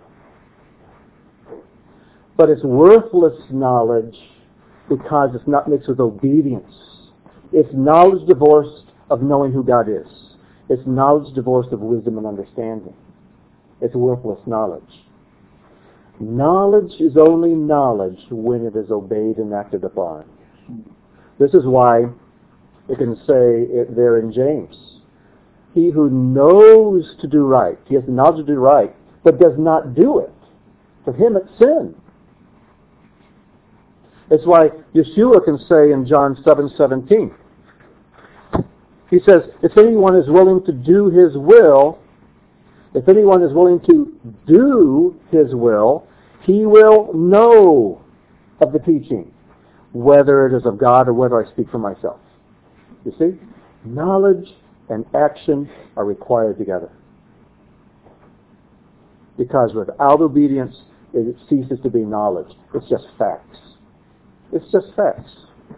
But it's worthless knowledge because it's not mixed with obedience. It's knowledge divorced of knowing who God is. It's knowledge divorced of wisdom and understanding. It's worthless knowledge. Knowledge is only knowledge when it is obeyed and acted upon. This is why it can say it there in James. He who knows to do right, he has the knowledge to do right, but does not do it, for him it's sin. It's why Yeshua can say in John seven seventeen, he says, if anyone is willing to do his will, if anyone is willing to do his will, he will know of the teaching, whether it is of God or whether I speak for myself. You see? Knowledge and action are required together. Because without obedience, it ceases to be knowledge. It's just facts. It's just facts.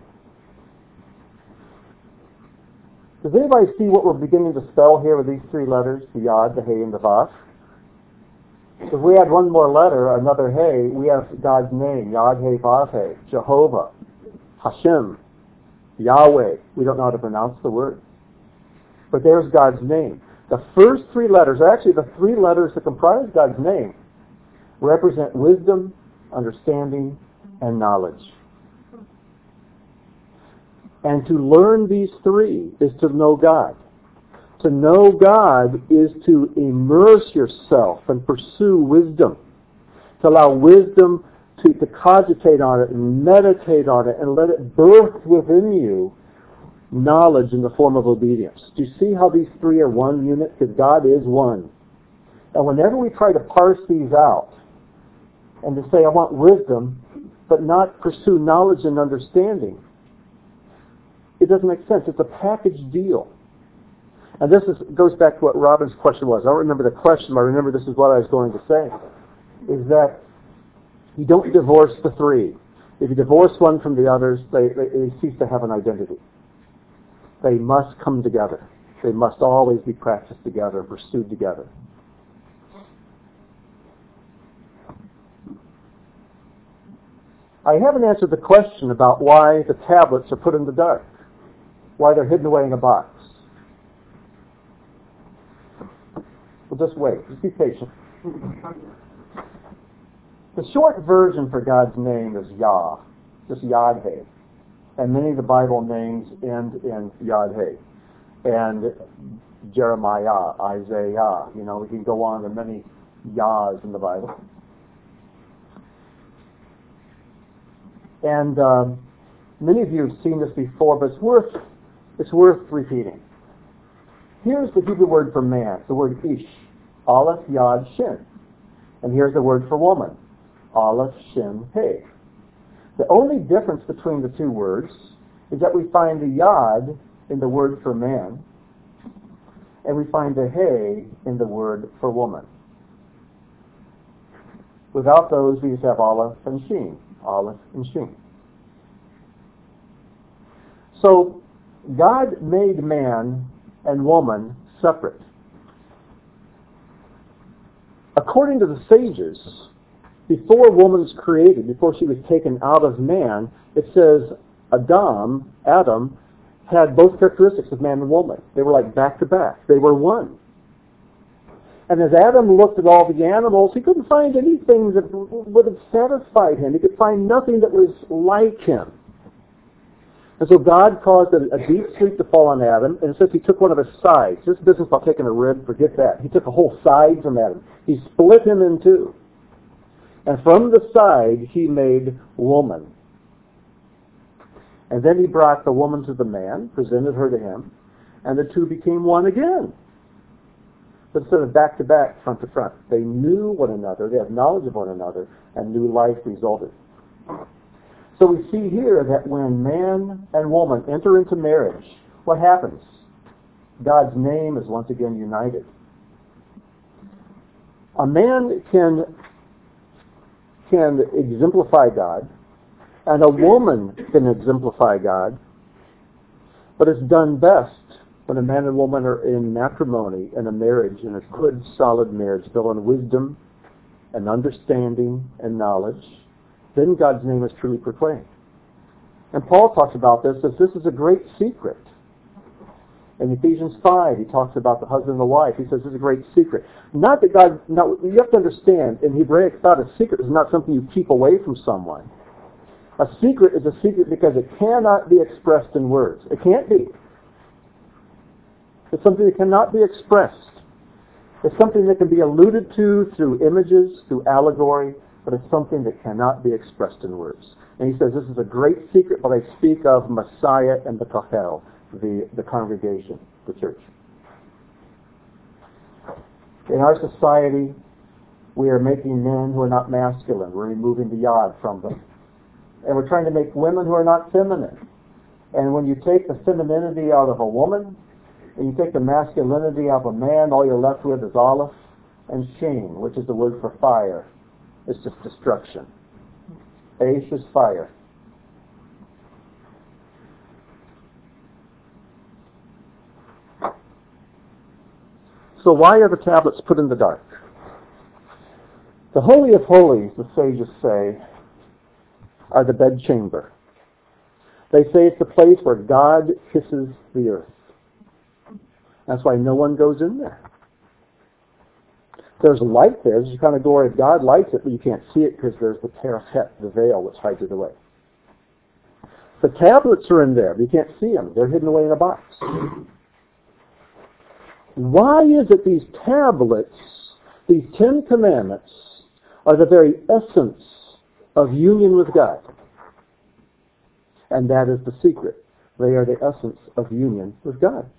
Does anybody see what we're beginning to spell here with these three letters, the Yod, the He, and the Vav? If we add one more letter, another He, we have God's name, Yod, He, Vav, He, Jehovah, Hashem, Yahweh. We don't know how to pronounce the word. But there's God's name. The first three letters, actually the three letters that comprise God's name, represent wisdom, understanding, and knowledge. And to learn these three is to know God. To know God is to immerse yourself and pursue wisdom. To allow wisdom to, to cogitate on it and meditate on it and let it birth within you knowledge in the form of obedience. Do you see how these three are one unit? Because God is one. And whenever we try to parse these out and to say, I want wisdom, but not pursue knowledge and understanding, it doesn't make sense. It's a package deal. And this is, goes back to what Robin's question was. I don't remember the question, but I remember this is what I was going to say, is that you don't divorce the three. If you divorce one from the others, they, they, they cease to have an identity. They must come together. They must always be practiced together and pursued together. I haven't answered the question about why the tablets are put in the dark, why they're hidden away in a box. We'll just wait. Just be patient. The short version for God's name is Yah, just Yod-Heh. And many of the Bible names end in Yod-Heh. And Jeremiah, Isaiah, you know, we can go on to many Yahs in the Bible. And um, many of you have seen this before, but it's worth, it's worth repeating. Here's the Hebrew word for man, the word ish, Aleph, Yod, Shin. And here's the word for woman, Aleph, Shin, He. The only difference between the two words is that we find the Yod in the word for man, and we find the He in the word for woman. Without those, we just have Aleph and Shin, Aleph and Shin. So, God made man and woman separate. According to the sages, before woman's created, before she was taken out of man, it says Adam, Adam, had both characteristics of man and woman. They were like back to back. They were one. And as Adam looked at all the animals, he couldn't find anything that would have satisfied him. He could find nothing that was like him. And so God caused a, a deep sleep to fall on Adam, and it says he took one of his sides. This business about taking a rib, forget that. He took a whole side from Adam. He split him in two. And from the side, he made woman. And then he brought the woman to the man, presented her to him, and the two became one again. But instead of back to back, front to front, they knew one another, they had knowledge of one another, and new life resulted. So we see here that when man and woman enter into marriage, what happens? God's name is once again united. A man can, can exemplify God, and a woman can exemplify God, but it's done best when a man and woman are in matrimony, in a marriage, in a good, solid marriage, built on wisdom and understanding and knowledge. Then God's name is truly proclaimed. And Paul talks about this as this is a great secret. In Ephesians five, he talks about the husband and the wife. He says this is a great secret. Not that God, no, you have to understand, in Hebraic thought, a secret is not something you keep away from someone. A secret is a secret because it cannot be expressed in words. It can't be. It's something that cannot be expressed. It's something that can be alluded to through images, through allegory, but it's something that cannot be expressed in words. And he says this is a great secret, but I speak of Messiah and the Kahel, the, the congregation, the church. In our society, we are making men who are not masculine. We're removing the yod from them. And we're trying to make women who are not feminine. And when you take the femininity out of a woman, and you take the masculinity out of a man, all you're left with is Aleph and Shin, which is the word for fire. It's just destruction. Aish is fire. So why are the tablets put in the dark? The Holy of Holies, the sages say, are the bedchamber. They say it's the place where God kisses the earth. That's why no one goes in there. There's light there. There's the kind of glory of God lights it, but you can't see it because there's the parapet, the veil, which hides it away. The tablets are in there, but you can't see them. They're hidden away in a box. Why is it these tablets, these Ten Commandments, are the very essence of union with God? And that is the secret. They are the essence of union with God.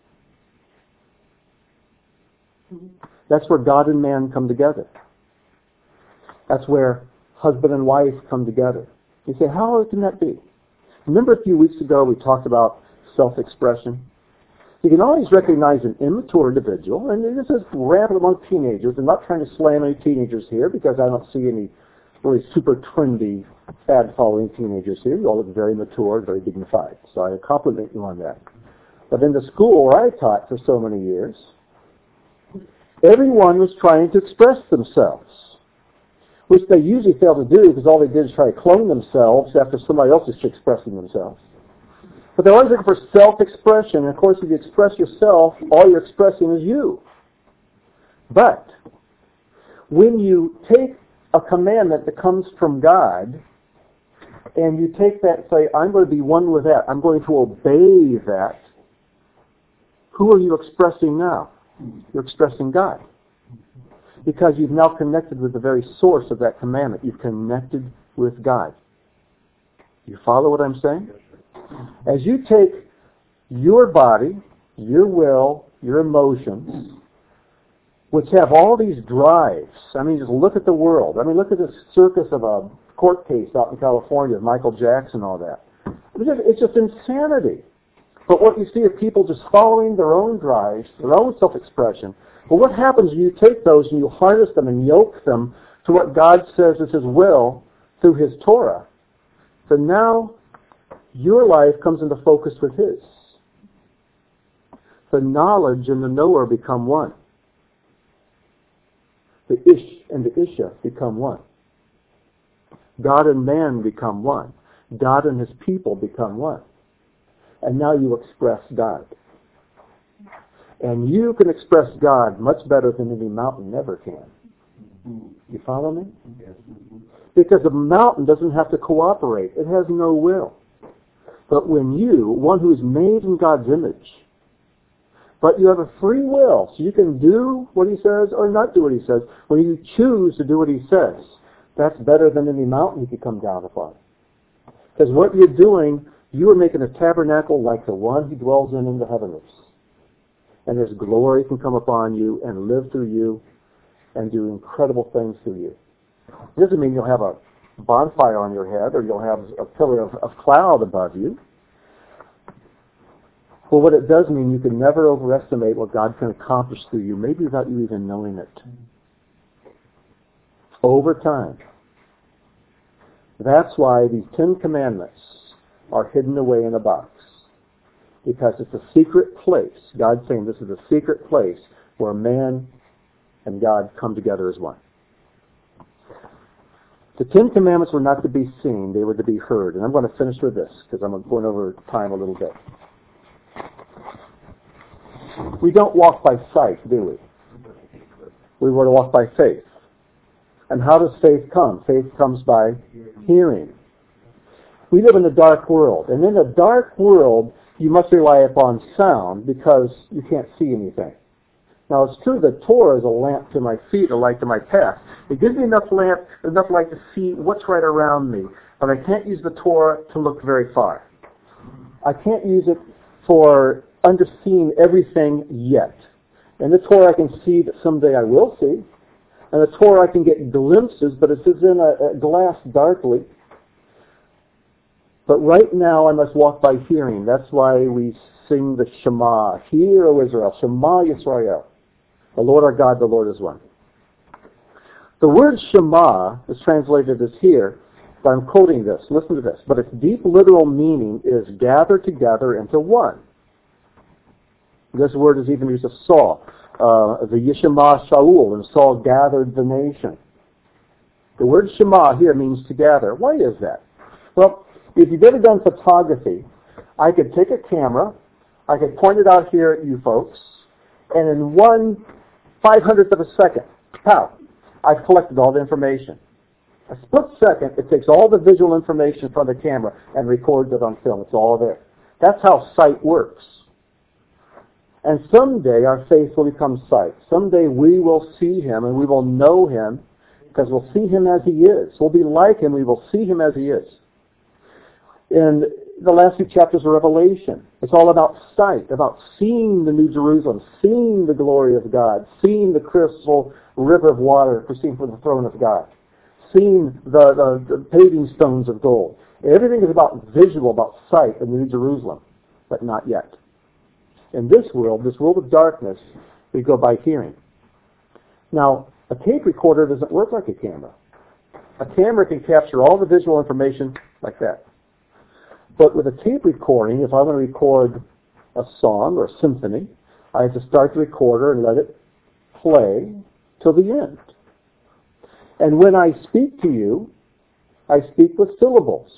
That's where God and man come together. That's where husband and wife come together. You say, how can that be? Remember a few weeks ago we talked about self-expression? You can always recognize an immature individual, and this is rampant among teenagers. I'm not trying to slam any teenagers here because I don't see any really super trendy, fad-following teenagers here. You all look very mature, very dignified. So I compliment you on that. But in the school where I taught for so many years, everyone was trying to express themselves, which they usually fail to do because all they did is try to clone themselves after somebody else is expressing themselves. But they're always looking for self-expression. And of course, if you express yourself, all you're expressing is you. But when you take a commandment that comes from God, and you take that and say, I'm going to be one with that, I'm going to obey that, who are you expressing now? You're expressing God. Because you've now connected with the very source of that commandment. You've connected with God. You follow what I'm saying? As you take your body, your will, your emotions, which have all these drives. I mean, just look at the world. I mean, look at this circus of a court case out in California with Michael Jackson and all that. It's just, it's just insanity. But what you see are people just following their own drives, their own self-expression. But what happens when you take those and you harness them and yoke them to what God says is His will through His Torah? So now your life comes into focus with His. The knowledge and the knower become one. The Ish and the Isha become one. God and man become one. God and His people become one. And now you express God. And you can express God much better than any mountain ever can. You follow me? Yes. Because a mountain doesn't have to cooperate. It has no will. But when you, one who is made in God's image, but you have a free will, so you can do what He says or not do what He says. When you choose to do what He says, that's better than any mountain you could come down upon. Because what you're doing, you are making a tabernacle like the one He dwells in in the heavens. And His glory can come upon you and live through you and do incredible things through you. It doesn't mean you'll have a bonfire on your head or you'll have a pillar of, of cloud above you. But what it does mean, you can never overestimate what God can accomplish through you, maybe without you even knowing it. Over time. That's why these Ten Commandments are hidden away in a box. Because it's a secret place. God's saying this is a secret place where man and God come together as one. The Ten Commandments were not to be seen, they were to be heard. And I'm going to finish with this, because I'm going over time a little bit. We don't walk by sight, do we? We were to walk by faith. And how does faith come? Faith comes by hearing. We live in a dark world. And in a dark world, you must rely upon sound because you can't see anything. Now, it's true that Torah is a lamp to my feet, a light to my path. It gives me enough lamp, enough light to see what's right around me. But I can't use the Torah to look very far. I can't use it for underseeing everything yet. In the Torah, I can see that someday I will see. And the Torah, I can get glimpses, but it's as in a, a glass darkly. But right now, I must walk by hearing. That's why we sing the Shema. Hear, O Israel, Shema Yisrael. The Lord our God, the Lord is one. The word Shema is translated as here, but I'm quoting this. Listen to this. But its deep literal meaning is gather together into one. This word is even used of Saul. Uh, the Yishma Shaul, and Saul gathered the nation. The word Shema here means to gather. Why is that? Well, if you've ever done photography, I could take a camera, I could point it out here at you folks, and in one five hundredth of a second, pow, I've collected all the information. A split second, it takes all the visual information from the camera and records it on film. It's all there. That's how sight works. And someday our faith will become sight. Someday we will see Him and we will know Him because we'll see Him as He is. We'll be like Him. We will see Him as He is. In the last few chapters of Revelation, it's all about sight, about seeing the New Jerusalem, seeing the glory of God, seeing the crystal river of water proceeding from the throne of God, seeing the, the, the paving stones of gold. Everything is about visual, about sight in the New Jerusalem, but not yet. In this world, this world of darkness, we go by hearing. Now, a tape recorder doesn't work like a camera. A camera can capture all the visual information like that. But with a tape recording, if I want to record a song or a symphony, I have to start the recorder and let it play till the end. And when I speak to you, I speak with syllables.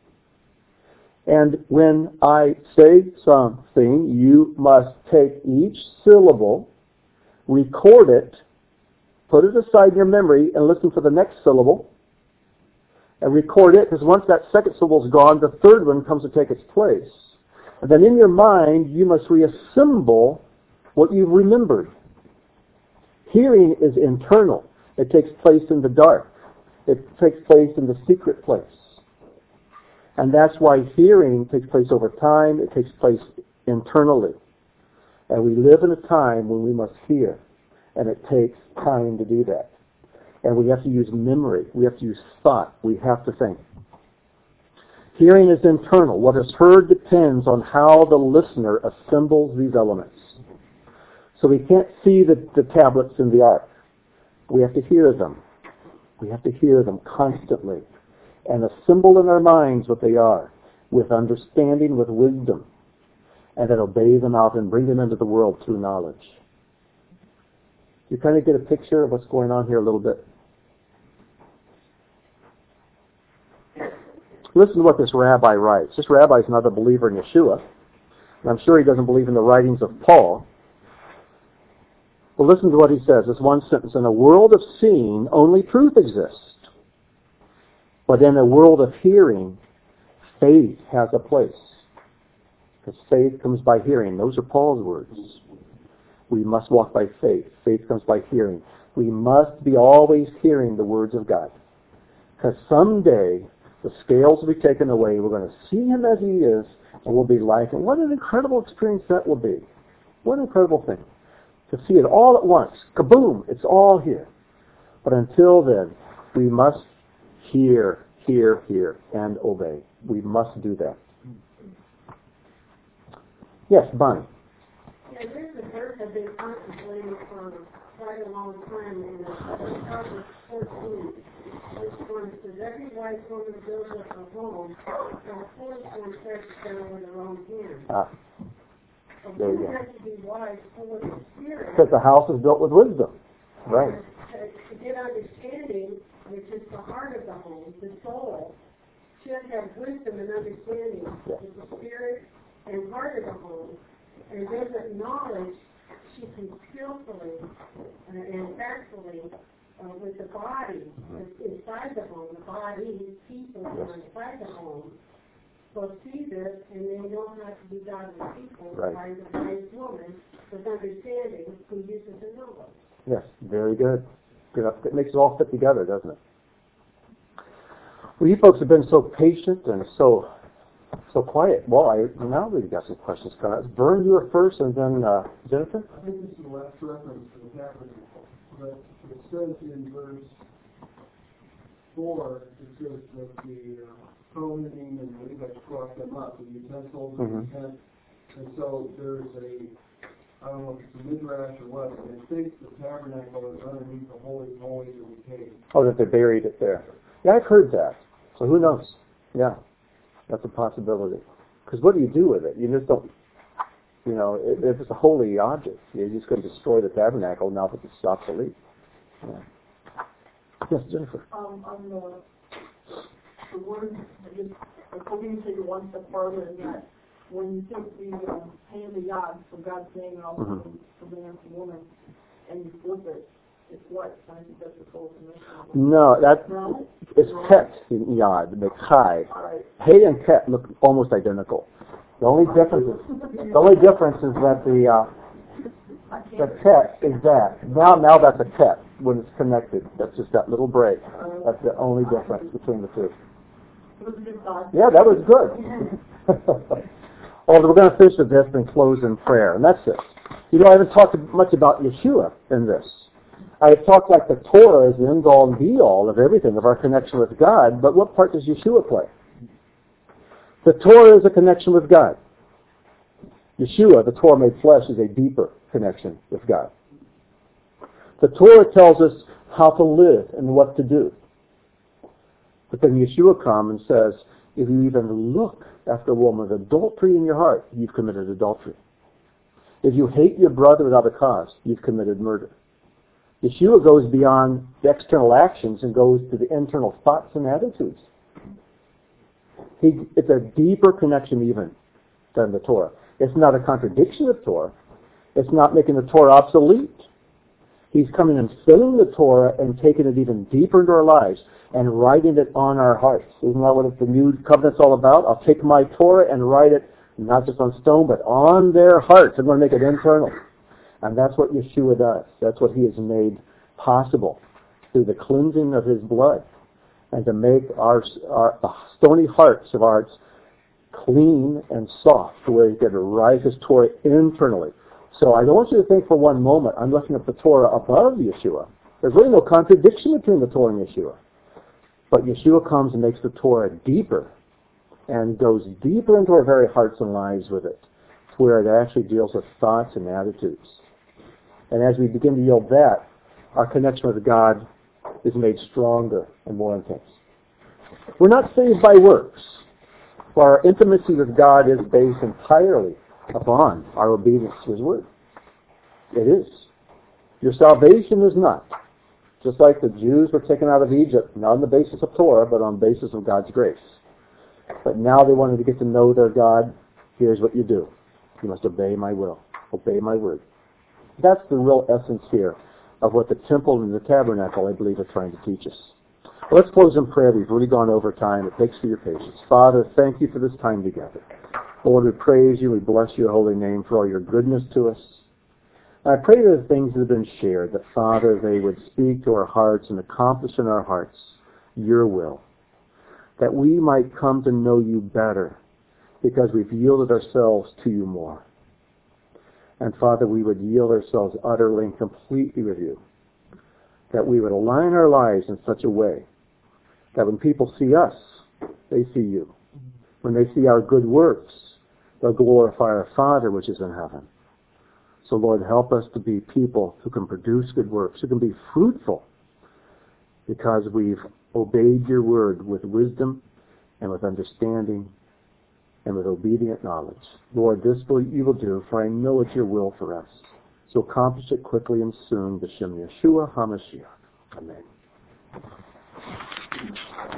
And when I say something, you must take each syllable, record it, put it aside in your memory, and listen for the next syllable, and record it, because once that second syllable is gone, the third one comes to take its place. And then in your mind, you must reassemble what you've remembered. Hearing is internal. It takes place in the dark. It takes place in the secret place. And that's why hearing takes place over time. It takes place internally. And we live in a time when we must hear. And it takes time to do that. And we have to use memory. We have to use thought. We have to think. Hearing is internal. What is heard depends on how the listener assembles these elements. So we can't see the, the tablets in the ark. We have to hear them. We have to hear them constantly and assemble in our minds what they are with understanding, with wisdom, and then obey them out and bring them into the world through knowledge. You kind of get a picture of what's going on here a little bit. Listen to what this rabbi writes. This rabbi is not a believer in Yeshua, and I'm sure he doesn't believe in the writings of Paul. But listen to what he says. This one sentence. In a world of seeing, only truth exists. But in a world of hearing, faith has a place. Because faith comes by hearing. Those are Paul's words. We must walk by faith. Faith comes by hearing. We must be always hearing the words of God. Because someday the scales will be taken away. We're going to see Him as He is, and we'll be like Him. What an incredible experience that will be. What an incredible thing. To see it all at once. Kaboom! It's all here. But until then, we must hear, hear, hear, and obey. We must do that. Yes, Bonnie. Yeah, there's a verse I've been contemplating for quite a long time, and it's Proverbs fourteen. This one says, every wise woman builds up a home, and a foolish one tears it down with her own hands. Ah, So there you we go. have to be wise, full of the Spirit. Because the house is built with wisdom. Right. To, to get understanding, which is the heart of the home, the soul, should have wisdom and understanding of the spirit and heart of the home, and doesn't knowledge she can skillfully uh, and factfully uh, with the body that's inside the home, the body, people are inside the home, will see this, and they know how to be godly people Right. by the wise woman with understanding who uses the knowledge. Yes, very good. Good. It makes it all fit together, doesn't it? Well, you folks have been so patient and so so quiet. Well, I now we've got some questions coming up. Vern, you were first, and then uh, Jennifer. I think this is the last reference to the tabernacle, but it says in verse four, it says that the uh, clothing and the Levites brought them up, the utensils and Mhm. the tent, and so there's a, I don't know if it's a midrash or what, but I think the tabernacle is underneath the Holy of Holies of the cave. Oh, that they buried it there. Yeah, I've heard that. So who knows? Yeah, that's a possibility. Because what do you do with it? You just don't, you know, it, if it's a holy object, you're just going to destroy the tabernacle now that it's obsolete. Yeah. Yes, Jennifer. Um, on the, the word, I just, I'm hoping to take it one step further in that when you take the, um, hand of God, so God's name and also Mhm. from man to woman, and you flip it, it's what? I think that's the full commission. No, that No? it's ket in yad, the chai. All right. Hey and ket look almost identical. The only difference is the only difference is that the uh, I the can't. ket is that now now that's a ket when it's connected. That's just that little break. That's the only difference between the two. It was a good thought. Yeah, that was good. Oh, we're going to finish with this and close in prayer, and that's it. You know, I haven't talked much about Yeshua in this. I have talked like the Torah is the end-all and be-all of everything, of our connection with God, but what part does Yeshua play? The Torah is a connection with God. Yeshua, the Torah made flesh, is a deeper connection with God. The Torah tells us how to live and what to do. But then Yeshua comes and says, if you even look after a woman with adultery in your heart, you've committed adultery. If you hate your brother without a cause, you've committed murder. Yeshua goes beyond the external actions and goes to the internal thoughts and attitudes. He, it's a deeper connection even than the Torah. It's not a contradiction of Torah. It's not making the Torah obsolete. He's coming and filling the Torah and taking it even deeper into our lives and writing it on our hearts. Isn't that what the new covenant's all about? I'll take my Torah and write it not just on stone, but on their hearts. I'm going to make it internal. And that's what Yeshua does. That's what he has made possible through the cleansing of his blood and to make our, our the stony hearts of ours clean and soft to where he can write his Torah internally. So I don't want you to think for one moment I'm looking at the Torah above Yeshua. There's really no contradiction between the Torah and Yeshua. But Yeshua comes and makes the Torah deeper and goes deeper into our very hearts and lives with it, to where it actually deals with thoughts and attitudes. And as we begin to yield that, our connection with God is made stronger and more intense. We're not saved by works, for our intimacy with God is based entirely upon our obedience to his word. It is. Your salvation is not. Just like the Jews were taken out of Egypt, not on the basis of Torah, but on the basis of God's grace. But now they wanted to get to know their God. Here's what you do. You must obey my will. Obey my word. That's the real essence here of what the temple and the tabernacle, I believe, are trying to teach us. Well, let's close in prayer. We've really gone over time. It takes for your patience. Father, thank you for this time together. Lord, we praise you. We bless your holy name for all your goodness to us. I pray that the things that have been shared, that, Father, they would speak to our hearts and accomplish in our hearts your will, that we might come to know you better because we've yielded ourselves to you more. And, Father, we would yield ourselves utterly and completely with you, that we would align our lives in such a way that when people see us, they see you. When they see our good works, they'll glorify our Father which is in heaven. So, Lord, help us to be people who can produce good works, who can be fruitful, because we've obeyed your word with wisdom and with understanding and with obedient knowledge. Lord, this will you will do, for I know it's your will for us. So accomplish it quickly and soon. B'Shem Yeshua HaMashiach. Amen.